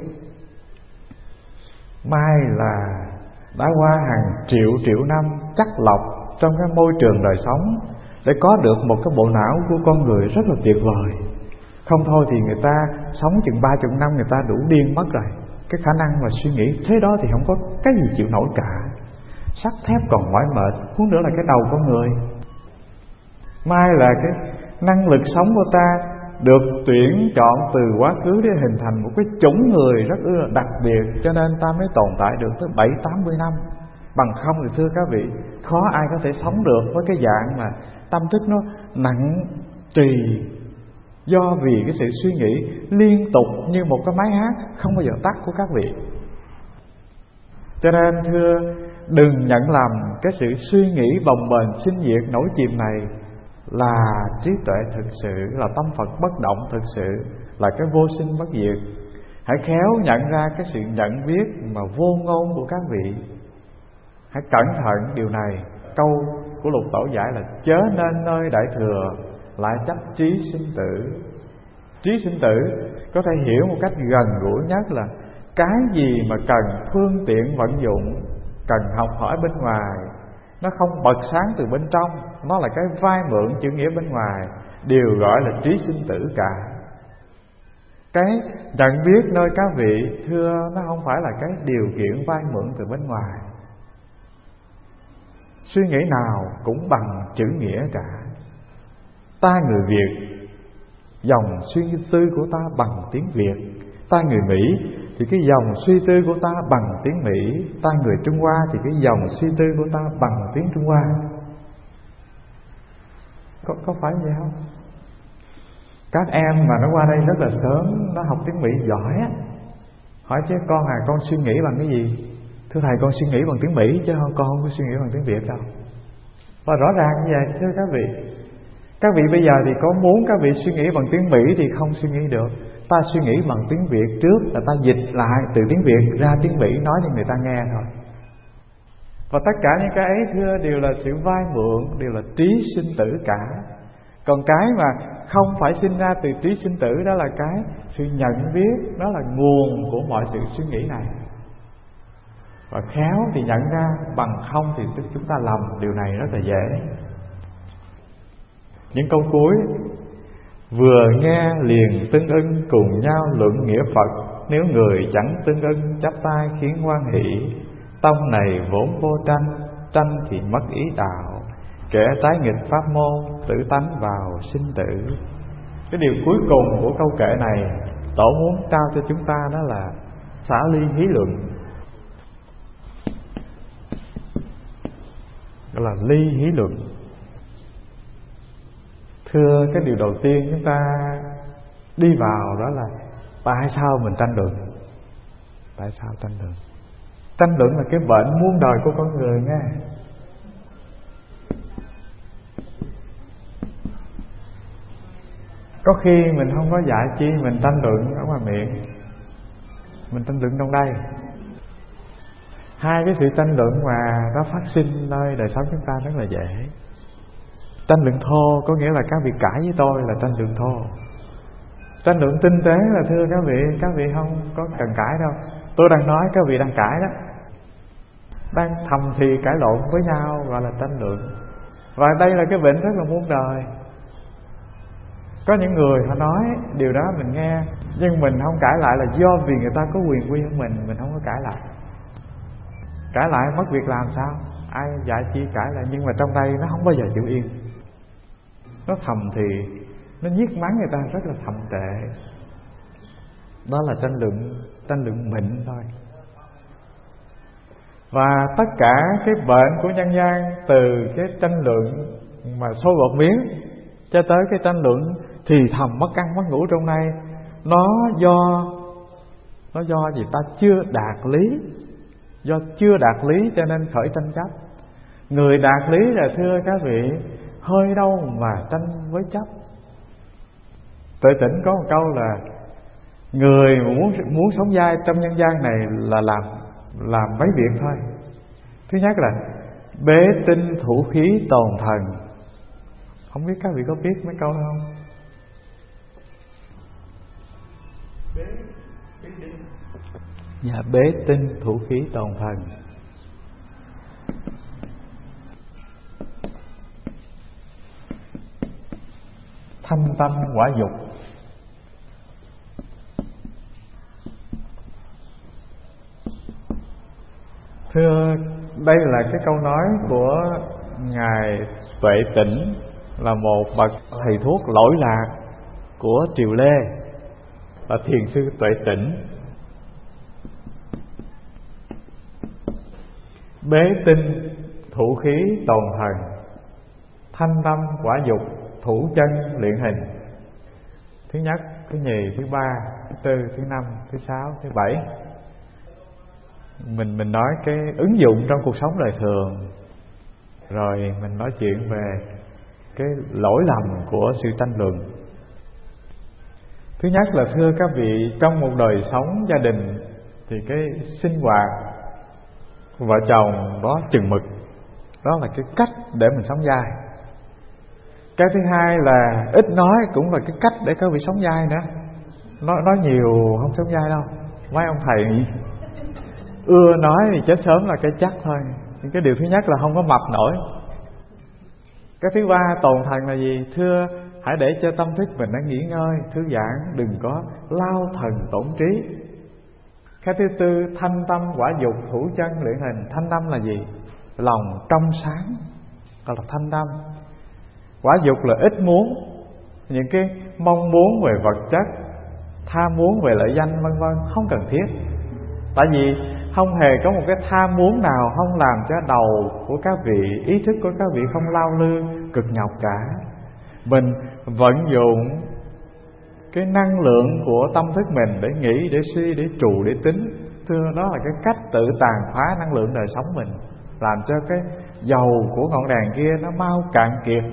Mai là đã qua hàng triệu triệu năm chắc lọc trong cái môi trường đời sống để có được một cái bộ não của con người rất là tuyệt vời. Không thôi thì người ta sống chừng ba chục năm người ta đủ điên mất rồi. Cái khả năng mà suy nghĩ thế đó thì không có cái gì chịu nổi cả. Sắt thép còn mỏi mệt, huống nữa là cái đầu con người. Mai là cái năng lực sống của ta được tuyển chọn từ quá khứ để hình thành một cái chủng người rất ưa đặc biệt, cho nên ta mới tồn tại được tới bảy tám mươi năm. Bằng không thì thưa các vị, khó ai có thể sống được với cái dạng mà tâm thức nó nặng trì, do vì cái sự suy nghĩ liên tục như một cái máy hát không bao giờ tắt của các vị. Cho nên thưa, đừng nhận lầm cái sự suy nghĩ bồng bềnh sinh diệt nổi chìm này là trí tuệ thực sự, là tâm Phật bất động thực sự, là cái vô sinh bất diệt. Hãy khéo nhận ra cái sự nhận biết mà vô ngôn của các vị. Hãy cẩn thận điều này. Câu của Lục Tổ dạy là chớ nên nơi đại thừa lại chấp trí sinh tử. Trí sinh tử có thể hiểu một cách gần gũi nhất là cái gì mà cần phương tiện vận dụng, cần học hỏi bên ngoài, nó không bật sáng từ bên trong, nó là cái vai mượn chữ nghĩa bên ngoài, đều gọi là trí sinh tử cả. Cái nhận biết nơi các vị thưa, nó không phải là cái điều kiện vai mượn từ bên ngoài. Suy nghĩ nào cũng bằng chữ nghĩa cả. Ta người Việt, dòng suy tư của ta bằng tiếng Việt. Ta người Mỹ thì cái dòng suy tư của ta bằng tiếng Mỹ. Ta người Trung Hoa thì cái dòng suy tư của ta bằng tiếng Trung Hoa. Có, có phải vậy không? Các em mà nó qua đây rất là sớm, nó học tiếng Mỹ giỏi á, hỏi chứ con à, con suy nghĩ bằng cái gì? Thưa thầy, con suy nghĩ bằng tiếng Mỹ chứ con không có suy nghĩ bằng tiếng Việt đâu. Và rõ ràng như vậy thưa các vị. Các vị bây giờ thì có muốn các vị suy nghĩ bằng tiếng Mỹ thì không suy nghĩ được. Ta suy nghĩ bằng tiếng Việt trước là ta dịch lại từ tiếng Việt ra tiếng Mỹ nói cho người ta nghe thôi. Và tất cả những cái ấy thưa đều là sự vai mượn, đều là trí sinh tử cả. Còn cái mà không phải sinh ra từ trí sinh tử, đó là cái sự nhận biết, đó là nguồn của mọi sự suy nghĩ này. Và khéo thì nhận ra, bằng không thì chúng ta lầm điều này rất là dễ. Những câu cuối: vừa nghe liền tương ưng cùng nhau luận nghĩa Phật, nếu người chẳng tương ưng chắp tay khiến hoan hỷ. Tông này vốn vô tranh, tranh thì mất ý đạo, kẻ trái nghịch pháp môn, tử tánh vào sinh tử. Cái điều cuối cùng của câu kệ này, Tổ muốn trao cho chúng ta đó là xả ly hí luận. Đó là ly hí luận. Thưa, cái điều đầu tiên chúng ta đi vào đó là tại sao mình tranh luận? Tại sao tranh luận? Tranh luận là cái bệnh muôn đời của con người nha. Có khi mình không có dạy chi, mình tranh luận ở ngoài miệng, mình tranh luận trong đây. Hai cái sự tranh luận mà nó phát sinh nơi đời sống chúng ta rất là dễ. Tranh luận thô có nghĩa là các vị cãi với tôi là tranh luận thô. Tranh luận tinh tế là thưa các vị, các vị không có cần cãi đâu. Tôi đang nói, các vị đang cãi đó, đang thầm thì cãi lộn với nhau, gọi là tranh luận. Và đây là cái bệnh rất là muôn đời. Có những người họ nói điều đó mình nghe, nhưng mình không cãi lại là do vì người ta có quyền quy hơn mình, mình không có cãi lại. Cãi lại mất việc làm sao? Ai dạy chi cãi lại. Nhưng mà trong đây nó không bao giờ chịu yên. Nó thầm thì, nó nhiếc mắng người ta rất là thậm tệ. Đó là tranh luận, tranh luận mịn thôi. Và tất cả cái bệnh của nhân gian, từ cái tranh luận mà sôi bọt miếng cho tới cái tranh luận thì thầm mất ăn mất ngủ trong này, nó do nó do gì ta chưa đạt lý. Do chưa đạt lý cho nên khởi tranh chấp. Người đạt lý là thưa các vị, hơi đâu mà tranh với chấp. Tuệ Tĩnh có một câu là người mà muốn muốn sống dai trong nhân gian này là làm làm mấy việc thôi. Thứ nhất là bế tinh thủ khí tồn thần. Không biết các vị có biết mấy câu không? Bế, bế tinh. Dạ, bế tinh thủ khí tồn thần. Thanh tâm quả dục. Thưa, đây là cái câu nói của Ngài Tuệ Tĩnh, là một bậc thầy thuốc lỗi lạc của triều Lê, là thiền sư Tuệ Tĩnh. Bế tinh thủ khí tồn thần, thanh tâm quả dục, thủ chân luyện hình. Thứ nhất, thứ nhì, thứ ba, thứ tư, thứ năm, thứ sáu, thứ bảy. Mình mình nói cái ứng dụng trong cuộc sống đời thường. Rồi mình nói chuyện về cái lỗi lầm của sự tranh luận. Thứ nhất là thưa các vị, trong một đời sống gia đình thì cái sinh hoạt vợ chồng đó chừng mực. Đó là cái cách để mình sống dai. Cái thứ hai là ít nói cũng là cái cách để các vị sống dai nữa. Nói, nói nhiều không sống dai đâu. Mấy ông thầy ưa nói thì chết sớm là cái chắc thôi. Nhưng cái điều thứ nhất là không có mập nổi. Cái thứ ba tồn thần là gì? Thưa, hãy để cho tâm thức mình nó nghỉ ngơi, thư giãn, đừng có lao thần tổn trí. Cái thứ tư, thanh tâm quả dục, thủ chân luyện hình. Thanh tâm là gì? Lòng trong sáng, gọi là thanh tâm. Quả dục là ít muốn, những cái mong muốn về vật chất, tham muốn về lợi danh vân vân không cần thiết. Tại vì không hề có một cái tham muốn nào không làm cho đầu của các vị, ý thức của các vị không lao lương cực nhọc cả. Mình vận dụng cái năng lượng của tâm thức mình để nghĩ, để suy, để trụ, để tính. Thưa, đó là cái cách tự tàn phá năng lượng đời sống mình, làm cho cái dầu của ngọn đèn kia nó mau cạn kiệt.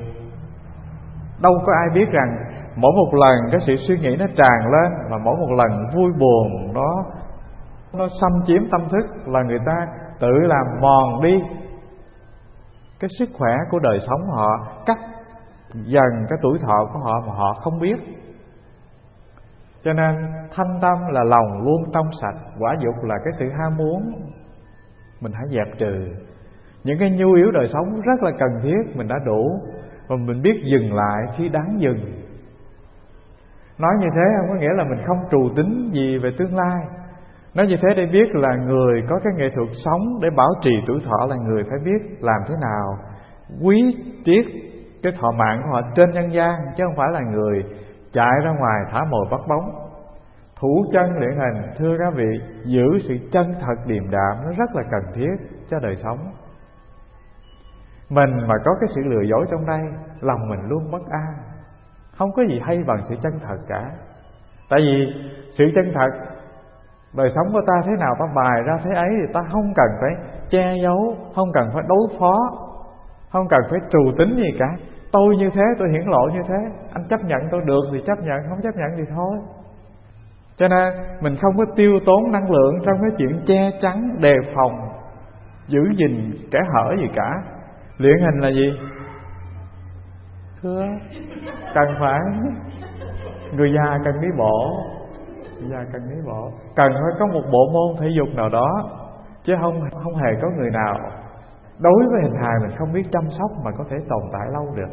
Đâu có ai biết rằng mỗi một lần cái sự suy nghĩ nó tràn lên, mà mỗi một lần vui buồn đó nó xâm chiếm tâm thức là người ta tự làm mòn đi cái sức khỏe của đời sống họ, cắt dần cái tuổi thọ của họ mà họ không biết. Cho nên thanh tâm là lòng luôn trong sạch. Quả dục là cái sự ham muốn, mình hãy dẹp trừ. Những cái nhu yếu đời sống rất là cần thiết mình đã đủ, và mình biết dừng lại khi đáng dừng. Nói như thế không có nghĩa là mình không trù tính gì về tương lai. Nói như thế để biết là người có cái nghệ thuật sống để bảo trì tuổi thọ là người phải biết làm thế nào quý tiết cái thọ mạng của họ trên nhân gian, chứ không phải là người chạy ra ngoài thả mồi bắt bóng. Thủ chân luyện hình, thưa các vị, giữ sự chân thật điềm đạm nó rất là cần thiết cho đời sống. Mình mà có cái sự lừa dối trong đây, lòng mình luôn bất an. Không có gì hay bằng sự chân thật cả. Tại vì sự chân thật, đời sống của ta thế nào ta bày ra thế ấy, thì ta không cần phải che giấu, không cần phải đối phó, không cần phải trù tính gì cả. Tôi như thế, tôi hiển lộ như thế. Anh chấp nhận tôi được thì chấp nhận, không chấp nhận thì thôi. Cho nên mình không có tiêu tốn năng lượng trong cái chuyện che chắn, đề phòng, giữ gìn kẻ hở gì cả. Luyện hình là gì? Thưa, cần phải người già cần đi bộ, người già cần đi bộ, cần phải có một bộ môn thể dục nào đó, chứ không không hề có người nào đối với hình hài mình không biết chăm sóc mà có thể tồn tại lâu được.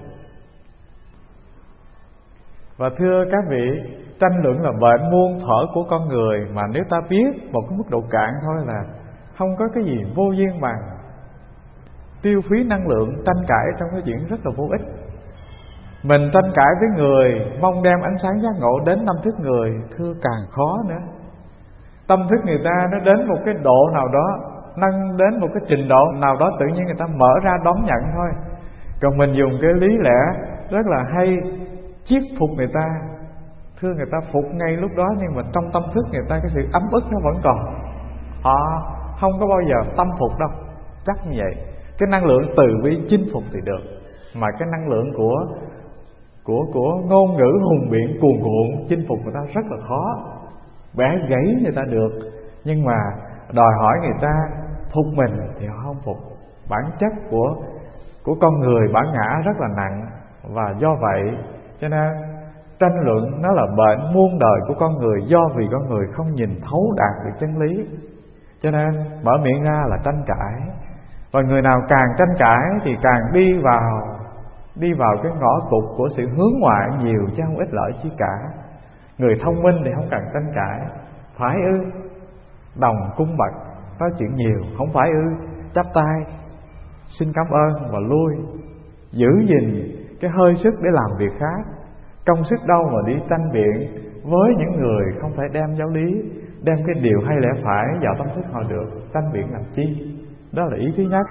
Và thưa các vị, tranh luận là bệnh muôn thuở của con người, mà nếu ta biết một cái mức độ cạn thôi là không có cái gì vô duyên bằng. Tiêu phí năng lượng tranh cãi trong cái chuyện rất là vô ích. Mình tranh cãi với người mong đem ánh sáng giác ngộ đến tâm thức người, thưa càng khó nữa. Tâm thức người ta nó đến một cái độ nào đó, nâng đến một cái trình độ nào đó, tự nhiên người ta mở ra đón nhận thôi. Còn mình dùng cái lý lẽ rất là hay chiết phục người ta, thưa người ta phục ngay lúc đó, nhưng mà trong tâm thức người ta cái sự ấm ức nó vẫn còn. Họ không có bao giờ tâm phục đâu, chắc như vậy. Cái năng lượng từ bi chinh phục thì được, mà cái năng lượng của của của ngôn ngữ hùng biện cuồn cuộn chinh phục người ta rất là khó. Bẻ gãy người ta được, nhưng mà đòi hỏi người ta phục mình thì họ không phục. Bản chất của của con người, bản ngã rất là nặng, và do vậy cho nên tranh luận nó là bệnh muôn đời của con người, do vì con người không nhìn thấu đạt được chân lý, cho nên mở miệng ra là tranh cãi. Và người nào càng tranh cãi thì càng đi vào đi vào cái ngõ cụt của sự hướng ngoại nhiều, chứ không ích lợi chi cả. Người thông minh thì không cần tranh cãi, phải ư đồng cung bậc, nói chuyện nhiều, không phải ư chắp tay xin cảm ơn và lui, giữ gìn cái hơi sức để làm việc khác. Công sức đâu mà đi tranh biện với những người không thể đem giáo lý, đem cái điều hay lẽ phải vào tâm thức họ được. Tranh biện làm chi? Đó là ý thứ nhất.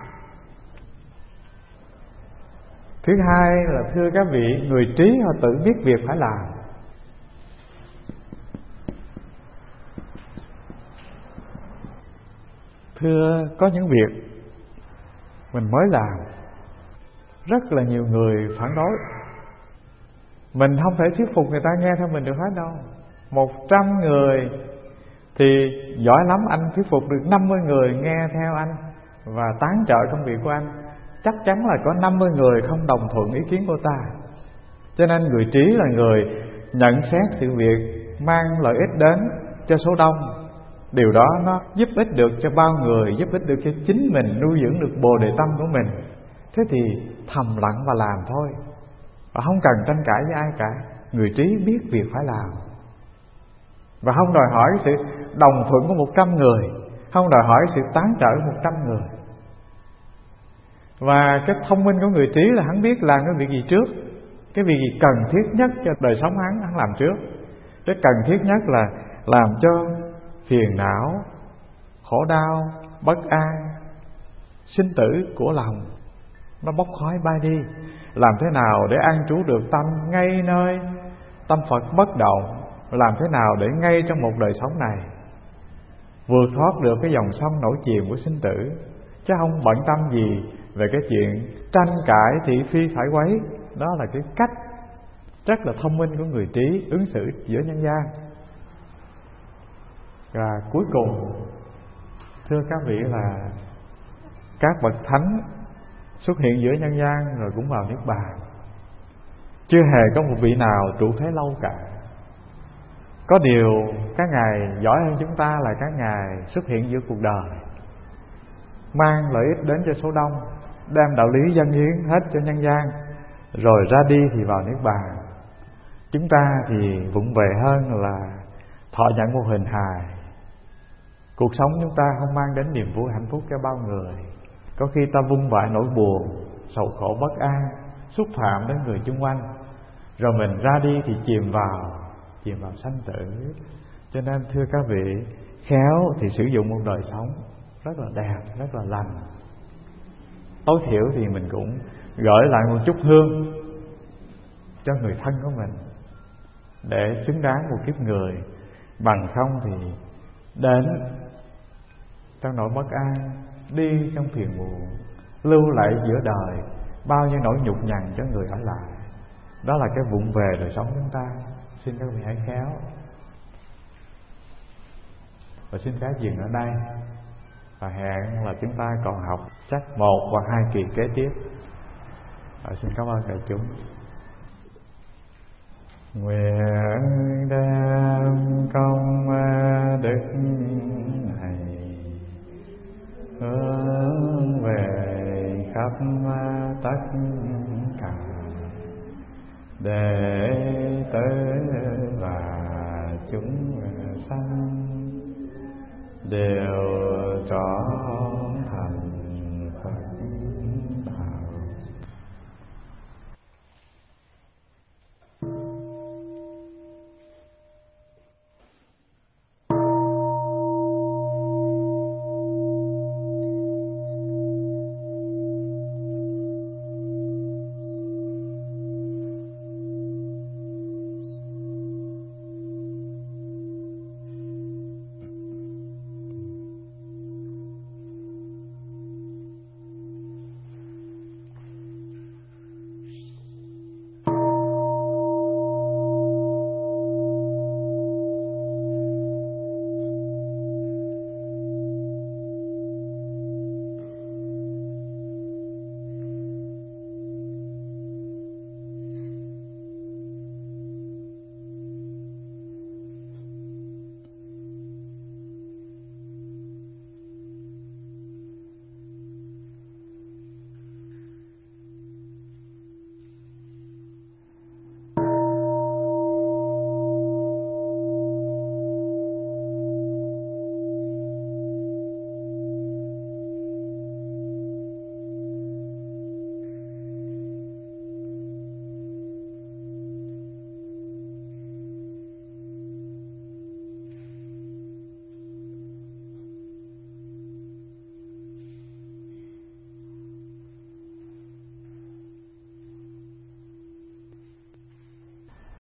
Thứ hai là thưa các vị, người trí họ tự biết việc phải làm. Thưa, có những việc mình mới làm, rất là nhiều người phản đối. Mình không thể thuyết phục người ta nghe theo mình được hết đâu. Một trăm người thì giỏi lắm, anh thuyết phục được năm mươi người nghe theo anh và tán trợ công việc của anh. Chắc chắn là có năm mươi người không đồng thuận ý kiến của ta. Cho nên người trí là người nhận xét sự việc mang lợi ích đến cho số đông. Điều đó nó giúp ích được cho bao người, giúp ích được cho chính mình, nuôi dưỡng được bồ đề tâm của mình. Thế thì thầm lặng và làm thôi, và không cần tranh cãi với ai cả. Người trí biết việc phải làm, và không đòi hỏi sự đồng thuận của một trăm người, không đòi hỏi sự tán trợ của một trăm người. Và cái thông minh của người trí là hắn biết làm cái việc gì trước, cái việc gì cần thiết nhất cho đời sống hắn, hắn làm trước. Cái cần thiết nhất là làm cho phiền não, khổ đau, bất an, sinh tử của lòng nó bốc khói bay đi. Làm thế nào để an trú được tâm ngay nơi tâm Phật bất động, làm thế nào để ngay trong một đời sống này vượt thoát được cái dòng sông nổi chìm của sinh tử, chứ không bận tâm gì về cái chuyện tranh cãi thị phi phải quấy. Đó là cái cách rất là thông minh của người trí ứng xử giữa nhân gian. Và cuối cùng thưa các vị là các bậc thánh xuất hiện giữa nhân gian rồi cũng vào niết bàn. Chưa hề có một vị nào trụ thế lâu cả. Có điều các ngài giỏi hơn chúng ta là các ngài xuất hiện giữa cuộc đời, mang lợi ích đến cho số đông, đem đạo lý dâng hiến hết cho nhân gian, rồi ra đi thì vào niết bàn. Chúng ta thì vụng về hơn là thọ nhận một hình hài. Cuộc sống chúng ta không mang đến niềm vui hạnh phúc cho bao người. Có khi ta vung vãi nỗi buồn, sầu khổ bất an, xúc phạm đến người chung quanh, rồi mình ra đi thì chìm vào chìm vào sanh tử. Cho nên thưa các vị, khéo thì sử dụng một đời sống rất là đẹp, rất là lành. Tối thiểu thì mình cũng gửi lại một chút hương cho người thân của mình để xứng đáng một kiếp người. Bằng không thì đến trong nỗi bất an, đi trong phiền muộn, lưu lại giữa đời bao nhiêu nỗi nhục nhằn cho người ở lại. Đó là cái vụng về đời sống chúng ta. Xin các vị hãy khéo. Và xin phép dừng ở đây, và hẹn là chúng ta còn học chắc một hoặc hai kỳ kế tiếp. Và xin cảm ơn đại chúng. Nguyện đem công đức này hướng về khắp tất cả đệ tử và chúng sanh đều trọn